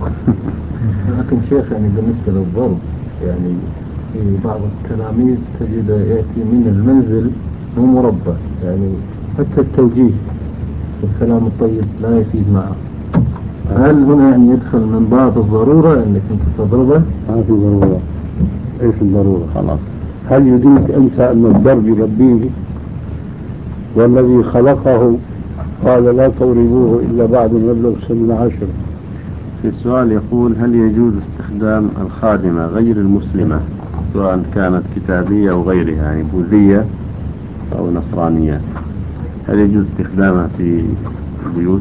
لكن شيخ يعني بالنسبة للضرب يعني في بعض التلاميذ تجد يأتي من المنزل مو مربى، يعني حتى التوجيه والكلام الطيب لا يفيد معه. هل هنا يعني يدخل من باب الضرورة انك انت تضربه؟ ما في ضرورة. ايش الضرورة؟ خلاص. هل يدرك انت ان الضرب يربيه؟ والذي خلقه قال لا تضربوه الا بعد ان يبلغ سن العشر. في السؤال يقول هل يجوز استخدام الخادمة غير المسلمة سواء كانت كتابية أو غيرها، يعني بوذية أو نصرانية، هل يجوز استخدامها في البيوت؟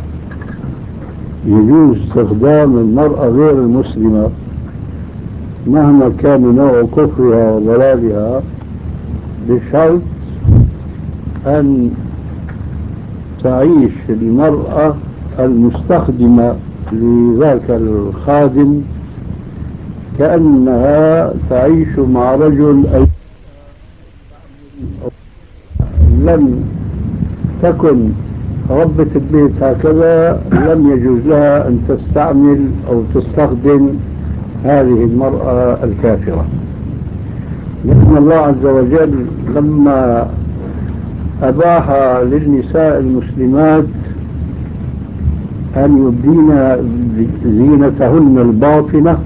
يجوز استخدام المرأة غير المسلمة مهما كان نوع كفرها وضلالها، بشرط أن تعيش المرأة المستخدمة لذاك الخادم كأنها تعيش مع رجل لم تكن ربة البيت هكذا، لم يجوز لها أن تستعمل أو تستخدم هذه المرأة الكافرة، لأن الله عز وجل لما أباح للنساء المسلمات أن يبدين زينتهن الباطنة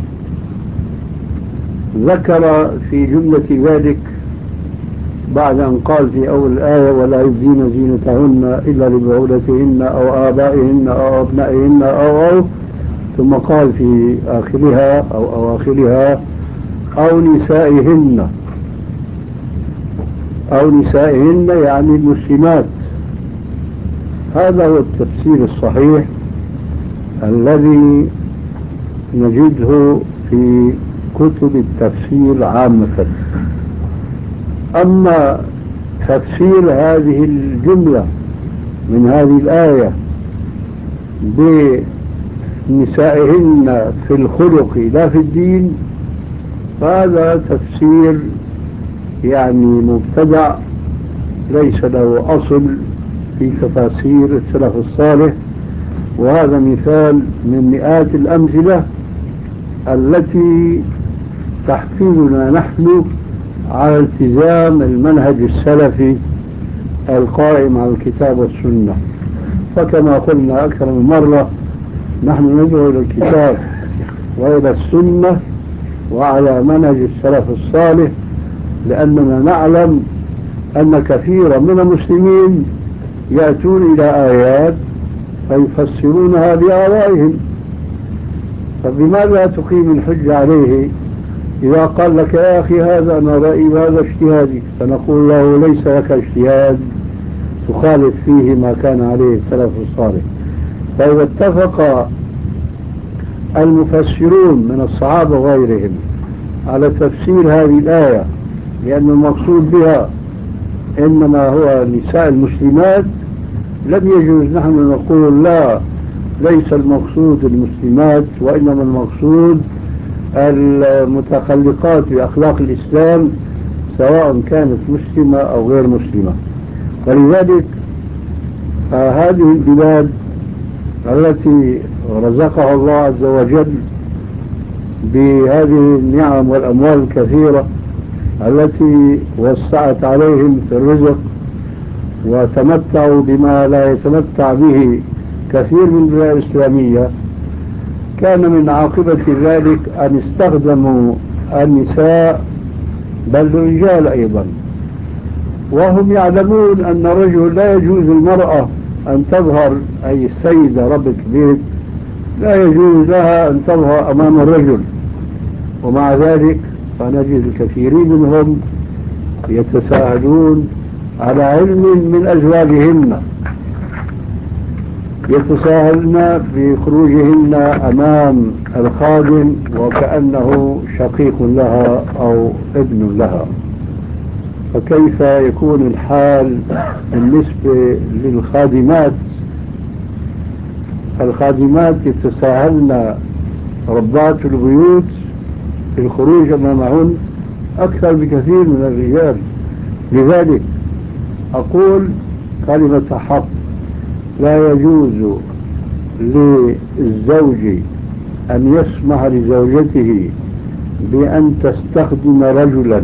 ذكر في جملة ذلك بعد أن قال في أول الآية ولا يبدين زينتهن إلا لبعولتهن أو آبائهن أو أبنائهن أو أو ثم قال في آخرها أو أواخرها أو نسائهن أو نسائهن يعني المسلمات. هذا هو التفسير الصحيح الذي نجده في كتب التفسير عامة. أما تفسير هذه الجملة من هذه الآية بنسائهن في الخلق لا في الدين، فهذا تفسير يعني مبتدع ليس له أصل في تفاسير السلف الصالح، وهذا مثال من مئات الأمثلة التي تحفزنا نحن على التزام المنهج السلفي القائم على الكتاب والسنة. فكما قلنا أكثر من مرة نحن ندعو إلى الكتاب وإلى السنة وعلى منهج السلف الصالح، لأننا نعلم أن كثيرا من المسلمين يأتون إلى آيات فيفسرونها بآرائهم، فبماذا تقيم الحج عليه إذا قال لك يا أخي هذا أنا رأيي وهذا اجتهادي، فنقول له ليس لك اجتهاد تخالف فيه ما كان عليه السلف الصالح. فإذا اتفق المفسرون من الصحابة وغيرهم على تفسير هذه الآية لأن المقصود بها إنما هو نساء المسلمات، لم يجوز نحن نقول لا ليس المقصود المسلمات وإنما المقصود المتخلقات بأخلاق الإسلام سواء كانت مسلمة أو غير مسلمة. ولذلك هذه البلاد التي رزقها الله عز وجل بهذه النعم والأموال الكثيرة التي وسعت عليهم في الرزق وتمتعوا بما لا يتمتع به كثير من البلاد الإسلامية، كان من عاقبة ذلك أن استخدموا النساء بل الرجال أيضا، وهم يعلمون أن الرجل لا يجوز المرأة أن تظهر، أي السيدة ربة بيت لا يجوز لها أن تظهر أمام الرجل، ومع ذلك فنجد الكثيرين منهم يتساهلون على علم من أزواجهن، يتساهلن بخروجهن أمام الخادم وكأنه شقيق لها أو ابن لها. فكيف يكون الحال بالنسبة للخادمات؟ الخادمات يتساهلن ربات البيوت في الخروج أمامهن أكثر بكثير من الرجال. لذلك أقول كلمة حق: لا يجوز للزوج أن يسمح لزوجته بأن تستخدم رجلا،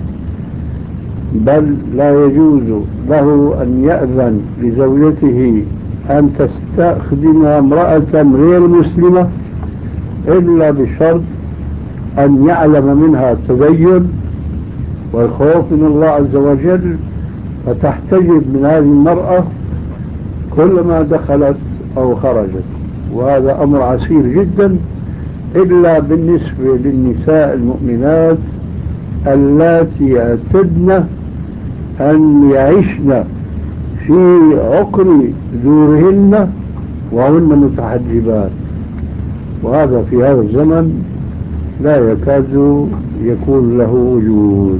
بل لا يجوز له أن يأذن لزوجته أن تستخدم امرأة غير مسلمة إلا بشرط أن يعلم منها التدين والخوف من الله عز وجل، فتحتجب من هذه المرأة كلما دخلت أو خرجت. وهذا أمر عسير جدا، إلا بالنسبة للنساء المؤمنات اللاتي اعتدن أن يعيشن في عقر دورهن وهن متحجبات، وهذا في هذا الزمن لا يكاد يكون له وجود.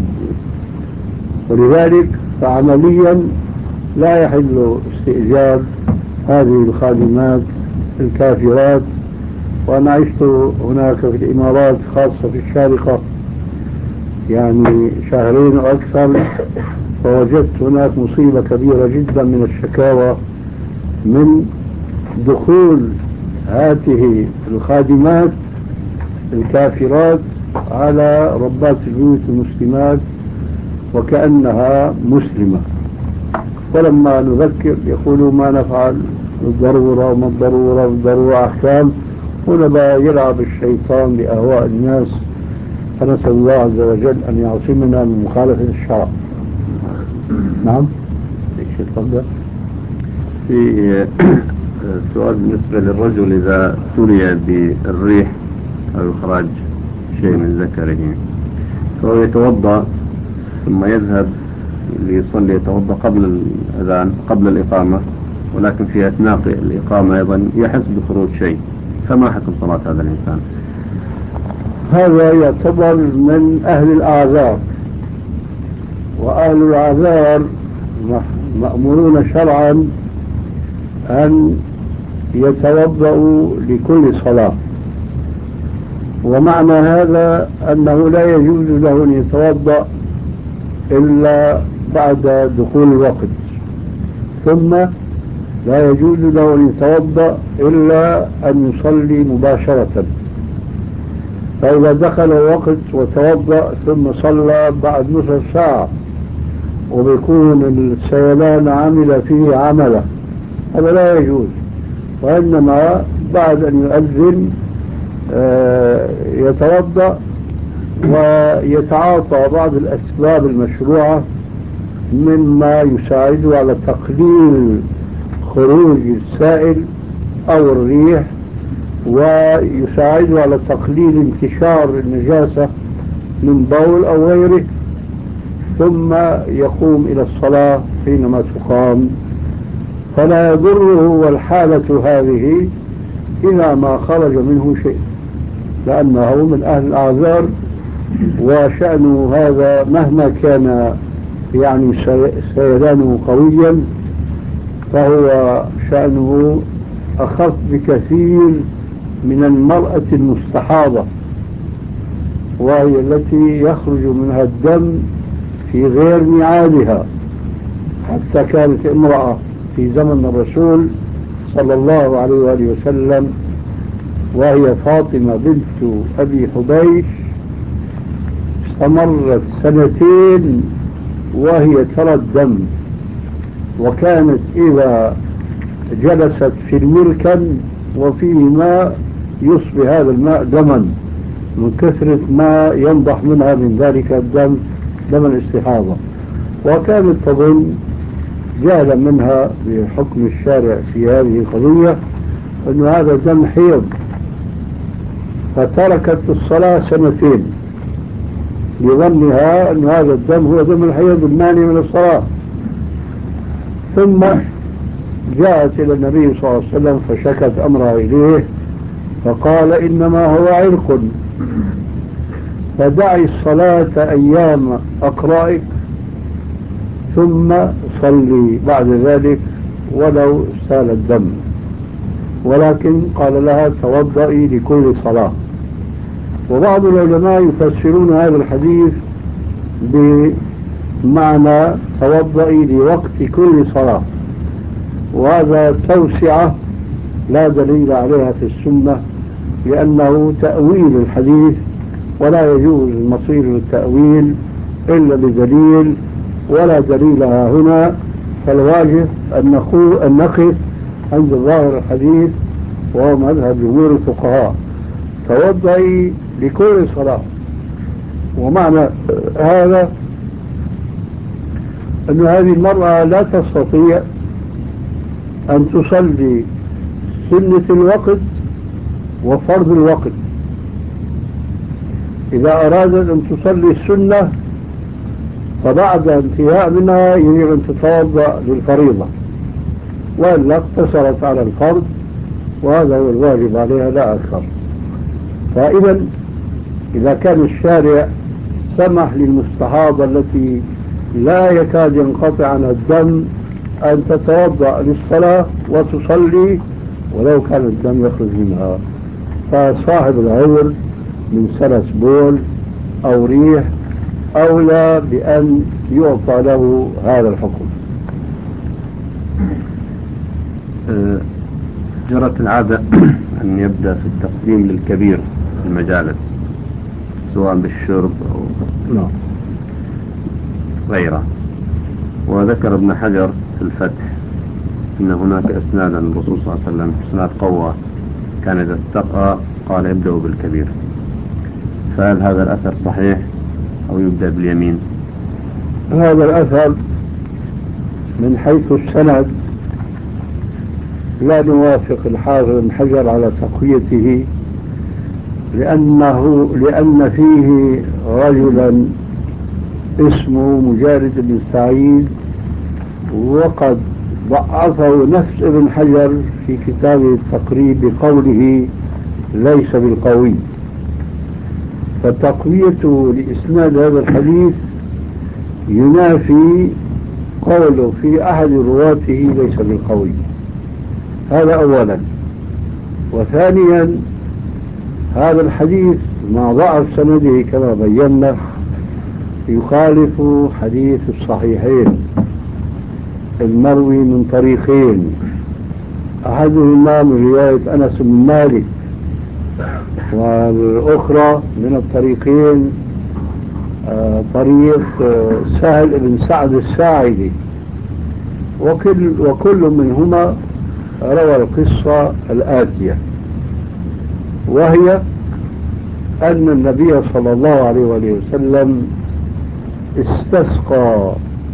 ولذلك فعمليا لا يحل استئجار هذه الخادمات الكافرات. وأنا عشت هناك في الإمارات، خاصة في الشارقة، يعني شهرين وأكثر، فوجدت هناك مصيبة كبيرة جدا من الشكاوى من دخول هذه الخادمات الكافرات على ربات البيوت المسلمات وكأنها مسلمة، ولما نذكر يقولوا ما نفعل، الضرورة وما الضرورة، الضرورة أحكام. هنا بقى يلعب الشيطان بأهواء الناس، فنسأل الله عز وجل أن يعصمنا من مخالفة الشرع. نعم. ايش تفضل؟ في سؤال بالنسبة للرجل إذا ابتلي بالريح أو إخراج شيء من ذكره، فهو يتوضأ ثم يذهب ليصلي، يتوضأ قبل الأذان قبل الإقامة، ولكن في أثناء الإقامة أيضا يحس بخروج شيء، فما حكم صلاة هذا الإنسان؟ هذا يعتبر من أهل الأعذار، وأهل الأعذار مأمورون شرعا أن يتوضأوا لكل صلاة، ومعنى هذا أنه لا يجوز له أن يتوضأ إلا بعد دخول الوقت، ثم لا يجوز له أن يتوضأ إلا أن يصلي مباشرة. فإذا دخل الوقت وتوضأ ثم صلى بعد نصف ساعة وبيكون السيلان عمل فيه عمله، هذا لا يجوز. وإنما بعد أن يؤذن يتوضأ ويتعاطى بعض الأسباب المشروعة مما يساعده على تقليل خروج السائل أو الريح، ويساعده على تقليل انتشار النجاسة من بول أو غيره، ثم يقوم إلى الصلاة حينما تقام. فلا يضره والحالة هذه إذا ما خرج منه شيء، لأنه من أهل الأعذار، وشأنه هذا مهما كان يعني سيلانه قويا فهو شأنه أخف بكثير من المرأة المستحاضة، وهي التي يخرج منها الدم في غير ميعادها. حتى كانت امرأة في زمن الرسول صلى الله عليه وآله وسلم، وهي فاطمة بنت أبي حبيش، استمرت سنتين وهي ترى الدم، وكانت إذا جلست في المركن وفيه ماء يصبح هذا الماء دما من كثرة ما ينضح منها من ذلك الدم دم الاستحاضة. وكانت تظن جهلا منها بحكم الشارع في هذه القضية أن هذا دم حيض، فتركت الصلاة سنتين لظنها أن هذا الدم هو دم الحيض المانع من الصلاة. ثم جاءت إلى النبي صلى الله عليه وسلم فشكت أمرها إليه، فقال إنما هو عرق، فدعي الصلاة أيام أقرائك ثم صلي بعد ذلك ولو سال الدم. ولكن قال لها توضئي لكل صلاة. وبعض العلماء يفسرون هذا الحديث بمعنى توضئي لوقت كل صلاة، وهذا توسعة لا دليل عليها في السنة، لأنه تأويل الحديث ولا يجوز المصير للتأويل إلا بدليل، ولا دليلها هنا. فالواجب أن نقف عند ظاهر الحديث وهو مذهب جمهور الفقهاء، توضئي لكل صلاة. ومعنى هذا أن هذه المرأة لا تستطيع أن تصلي سنة الوقت وفرض الوقت. إذا أرادت أن تصلي السنة فبعد انتهاء منها يجب أن تتوضأ للفريضة، وإلا اقتصرت على الفرض، وهذا هو الواجب عليها لا أكثر. فإذا إذا كان الشارع سمح للمستحاضة التي لا يكاد ينقطع عنها الدم أن تتوضأ للصلاة وتصلي ولو كان الدم يخرج منها، فصاحب العذر من سلس بول أو ريح أولى بأن يعطى له هذا الحكم. جرت العادة أن يبدأ في التقديم للكبير في المجالس سواء بالشرب أو نعم غيره. وذكر ابن حجر في الفتح أن هناك إسنادا الرسول صلى الله عليه وسلم إسناد قوة كان إذا استقى قال ابدأوا بالكبير، فهل هذا الأثر صحيح أو يبدأ باليمين؟ هذا الأثر من حيث السند لا نوافق الحافظ ابن حجر على تقويته، لأنه لأن فيه رجلا اسمه مجالد بن سعيد، وقد ضعفه نفس ابن حجر في كتابه التقريب بقوله ليس بالقوي. فتقويته لإسناد هذا الحديث ينافي قوله في أحد رواته ليس بالقوي. هذا أولا. وثانيا هذا الحديث مع ضعف سنده كما بينا يخالف حديث الصحيحين المروي من طريقين، أحدهما من رواية أنس بن مالك، والأخرى من الطريقين آه طريق آه سهل بن سعد الساعدي، وكل, وكل منهما روى القصة الآتية، وهي أن النبي صلى الله عليه وسلم استسقى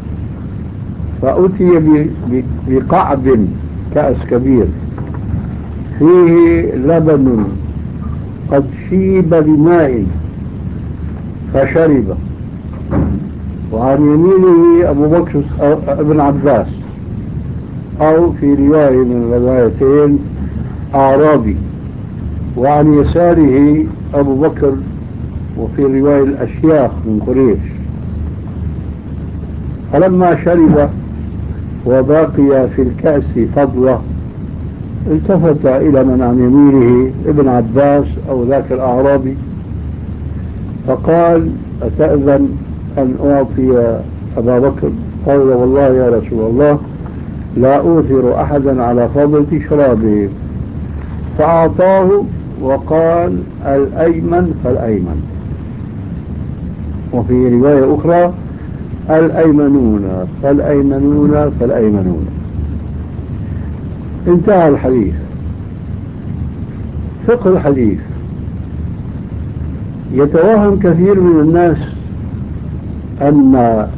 فأتي بقعب كأس كبير فيه لبن قد شيب بماء فشرب، وعن يمينه أبو بكر ابن عباس، أو في رواية من الروايتين أعرابي، وعن يساره أبو بكر، وفي رواية الأشياخ من قريش. فلما شرب وباقي في الكأس فضلة التفت إلى من عن يمينه ابن عباس أو ذاك الأعرابي فقال أتأذن أن أعطي أبا بكر؟ قال والله يا رسول الله لا أوثر أحدا على فضلة شرابه، فأعطاه وقال الأيمن فالأيمن. وفي رواية أخرى الأيمنون فالأيمنون فالأيمنون. انتهى الحديث. فقه الحديث: يتوهم كثير من الناس أن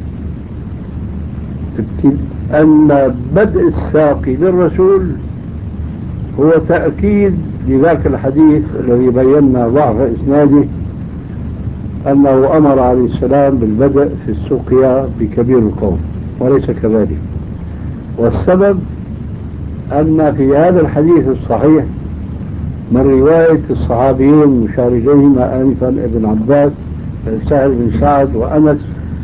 أن بدء الساقي للرسول هو تأكيد لذاك الحديث الذي بينا ضعف إسناده، أنه أمر عليه السلام بالبدء في السقيا بكبير القوم، وليس كذلك. والسبب أن في هذا الحديث الصحيح من رواية الصحابيين المشار إليهما آنفا ابن عباس، سهل بن سعد، وأنس،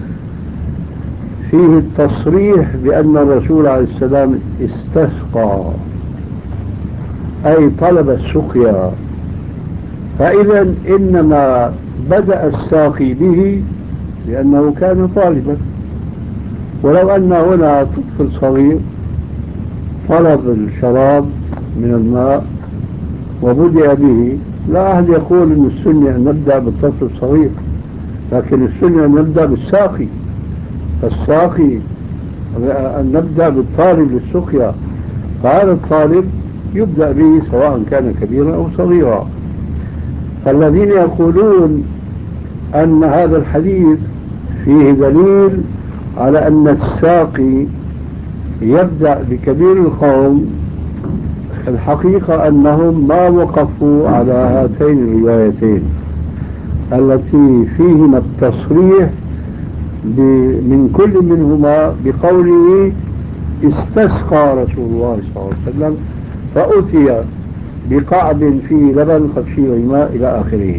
فيه التصريح بأن الرسول عليه السلام استسقى، أي طلب السقيا. فإذا إنما بدأ الساقي به لأنه كان طالبا. ولو أن هنا طفل صغير طلب الشراب من الماء وبدأ به، لا أحد يقول أن السنة أن نبدأ بالطفل الصغير، لكن السنة أن نبدأ بالساقي. فالساقي أن نبدأ بالطالب للسقيا، فهذا الطالب يبدأ به سواء كان كبيرا أو صغيرا. فالذين يقولون أن هذا الحديث فيه دليل على أن الساقي يبدأ بكبير القوم، الحقيقة أنهم ما وقفوا على هاتين الروايتين التي فيهما التصريح من كل منهما بقوله استسقى رسول الله صلى الله عليه وسلم فأتي بقعب فيه لبن قد فيه ماء إلى آخره.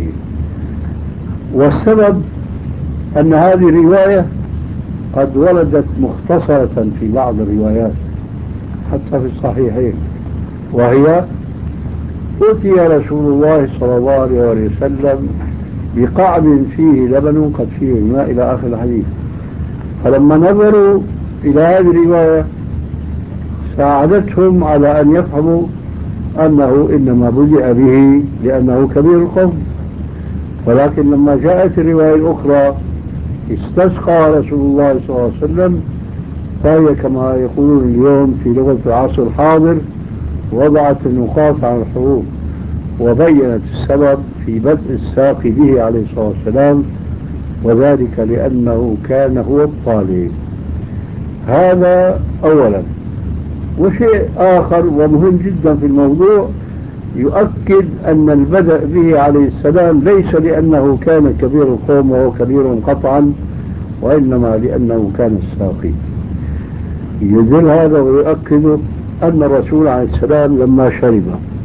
والسبب أن هذه الرواية قد وردت مختصرة في بعض الروايات حتى في الصحيحين، وهي أتي رسول الله صلى الله عليه وسلم بقعب فيه لبن قد فيه ماء إلى آخر الحديث. فلما نظروا إلى هذه الرواية ساعدتهم على أن يفهموا أنه إنما بدأ به لأنه كبير القوم. ولكن لما جاءت الرواية الأخرى استسقى رسول الله صلى الله عليه وسلم، فهي كما يقولون اليوم في لغة العصر الحاضر وضعت النقاط على الحروف، وبينت السبب في بدء الساقي به عليه الصلاة والسلام، وذلك لأنه كان هو الطالب. هذا أولا. وشيء آخر ومهم جدا في الموضوع يؤكد أن البدء به عليه السلام ليس لأنه كان كبير القوم وهو كبير قطعا، وإنما لأنه كان الساقي. يدل هذا ويؤكد أن الرسول عليه السلام لما شرب،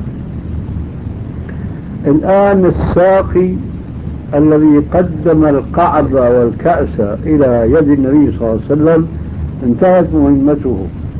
الآن الساقي الذي قدم القعب والكأس إلى يد النبي صلى الله عليه وسلم انتهت مهمته.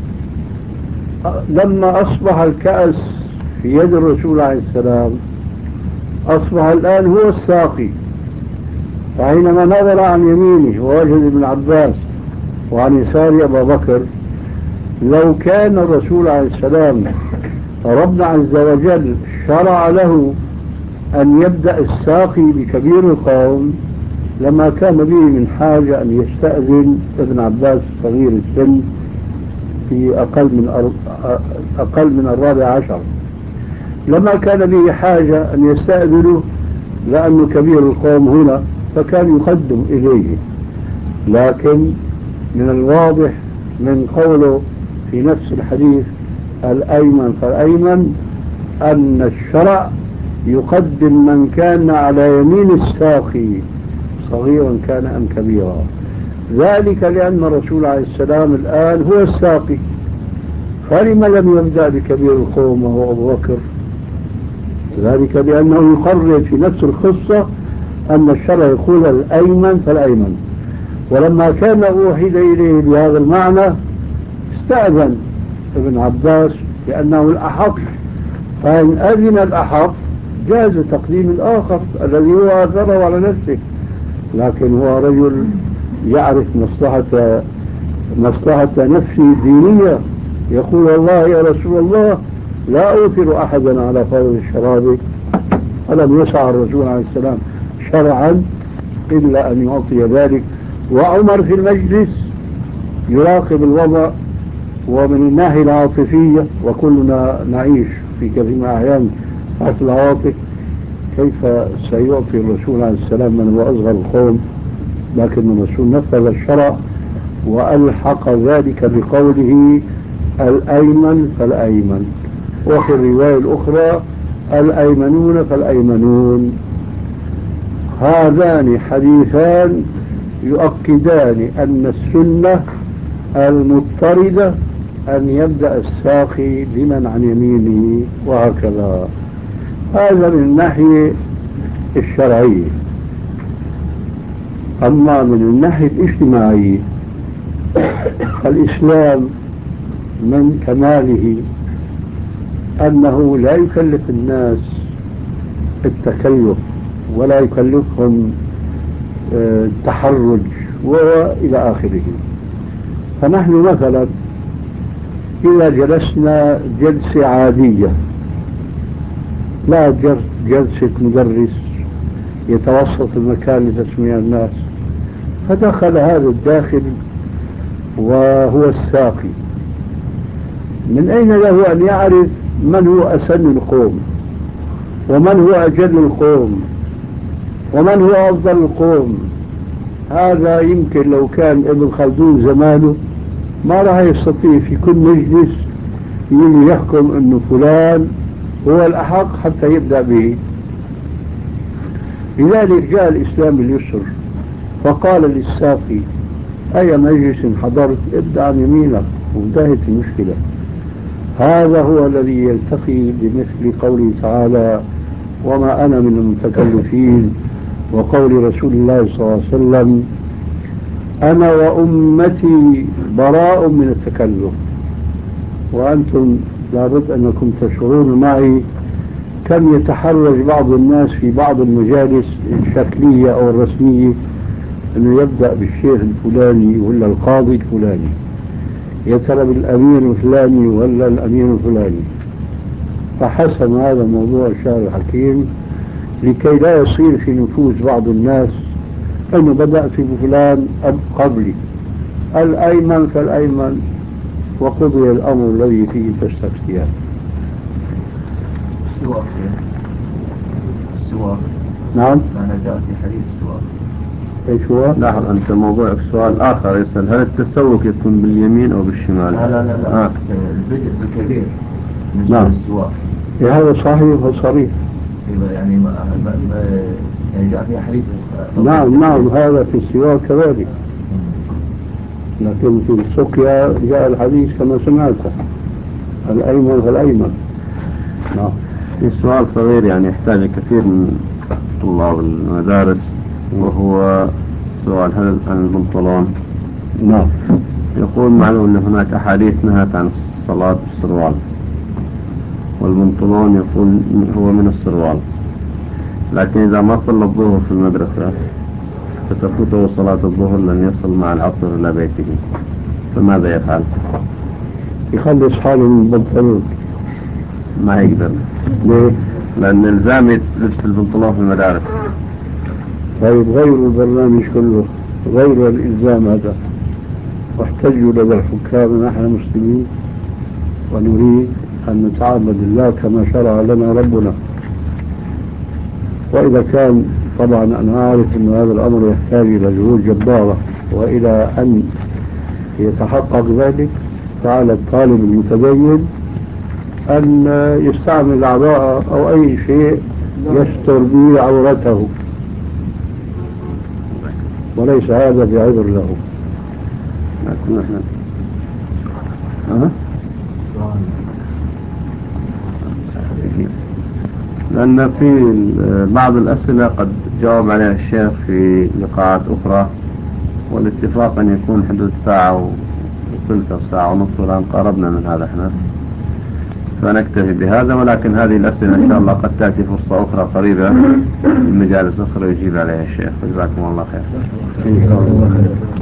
لما أصبح الكأس في يد الرسول عليه السلام أصبح الآن هو الساقي. فحينما نظر عن يمينه ووجد ابن عباس وعن يسار أبا بكر، لو كان الرسول عليه السلام رب عز وجل شرع له أن يبدأ الساقي بكبير القوم لما كان به من حاجة أن يستأذن ابن عباس صغير السن في أقل من أقل من الرابع عشر، لما كان به حاجة أن يستأذنه لأنه كبير القوم هنا، فكان يقدم إليه. لكن من الواضح من قوله في نفس الحديث الأيمن فالأيمن أن الشرع يقدم من كان على يمين الساقي صغيرا كان أم كبيرا، ذلك لأن الرسول عليه السلام الآن هو الساقي. فلما لم يبدأ بكبير القوم وهو أبو بكر؟ ذلك لأنه يقرر في نفس القصة أن الشرع يقول الأيمن فالأيمن. ولما كان أوحي إليه بهذا المعنى استأذن ابن عباس لأنه الأحق، فإن أذن الأحق جاز تقديم الآخر الذي هو آثره على نفسه. لكن هو رجل يعرف مصلحة مصلحة نفسه الدينية، يقول والله يا رسول الله لا أوثر أحدا على فرض الشراب، فلم يسع الرسول عليه السلام شرعا إلا أن يعطي ذلك. وعمر في المجلس يراقب الوضع، ومن الناحية العاطفية، وكلنا نعيش في كثير من الأحيان تحت العواطف، كيف سيعطي الرسول عليه السلام من هو أصغر القوم؟ لكن الرسول نفذ الشرع وألحق ذلك بقوله الأيمن فالأيمن، وفي الرواية الأخرى الأيمنون فالأيمنون. هذان حديثان يؤكدان أن السنة المضطردة أن يبدأ الساقي بمن عن يمينه وهكذا. هذا من الناحية الشرعية. أما من الناحية الاجتماعية الإسلام من كماله أنه لا يكلف الناس التكلف ولا يكلفهم التحرج وإلى آخره. فنحن مثلا إذا جلسنا جلسة عادية لا جلسة مدرس يتوسط المكان لتسميع الناس، فدخل هذا الداخل وهو الساقي، من أين له أن يعرف من هو أسن القوم ومن هو أجل القوم ومن هو أفضل القوم؟ هذا يمكن لو كان ابن خلدون زمانه ما راح يستطيع في كل مجلس يجي يحكم أنه فلان هو الأحق حتى يبدأ به. لذلك جاء الإسلام باليسر، فقال للساقي أي مجلس حضرت ابدأ عن يمينك وانتهت المشكلة. هذا هو الذي يلتقي بمثل قوله تعالى وما أنا من المتكلفين، وقول رسول الله صلى الله عليه وسلم أنا وأمتي براء من التكلف. وأنتم لابد أنكم تشعرون معي كم يتحرج بعض الناس في بعض المجالس الشكلية أو الرسمية أنه يبدأ بالشيخ الفلاني ولا القاضي الفلاني، يا ترى بالأمير الفلاني ولا الأمير الفلاني. فحسم هذا الموضوع الشاعر الحكيم لكي لا يصير في نفوس بعض الناس أنه بدأت بفلان قبلي، الأيمن فالأيمن، وقضي الأمر الذي فيه تستفتيان. السواك السواك نعم، أنا جاء في حديث السواك. ايش هو؟ لاحظ أنت موضوعك سؤال آخر يسأل هل التسوك يكون باليمين أو بالشمال؟ لا لا لا, لا. آه. البدء بالكبير نعم السواك. هذا صحيح وصريح. يعني ما ما يعني جاء في حديث. نعم نعم هذا في السواك كذلك، لكن في السقيا جاء الحديث كما سمعته الأيمن فالأيمن. نعم. في سؤال صغير يعني يحتاج كثير من طلاب المدارس، وهو سؤال هل عن البنطلون. نعم. يقول معلوم أن هناك أحاديث نهت عن الصلاة بالسروال، والبنطلون يقول هو من السروال، لكن إذا ما صلى الظهر في المدرسة فتفوته صلاة الظهر لن يصل مع العصر إلى بيته، فماذا يفعل؟ يخلص حاله من البنطلون. ما يقدر. ليه؟ لأن الزامي لبس البنطلون في المدارس. طيب غيروا البرنامج كله، غيروا الإلزام هذا، واحتجوا لدى الحكام نحن مسلمين ونريد أن نتعبد الله كما شرع لنا ربنا. وإذا كان طبعا أنا أعرف أن هذا الأمر يحتاج إلى جهود جبارة، وإلى أن يتحقق ذلك فعلى الطالب المتدين أن يستعمل عباءة أو أي شيء يستر به عورته، وليس هذا بعذر له. لكن نحن أه؟ لأن في بعض الأسئلة قد جاوب عليها الشيخ في لقاءات أخرى، والاتفاق أن يكون حدود ساعة وصلت أو ساعة ونصف، الآن قاربنا من هذا احنا، فنكتفي بهذا. ولكن هذه الأسئلة إن شاء الله قد تأتي فرصة أخرى قريبة في مجالس أخرى يجيب عليها الشيخ. جزاكم الله خير.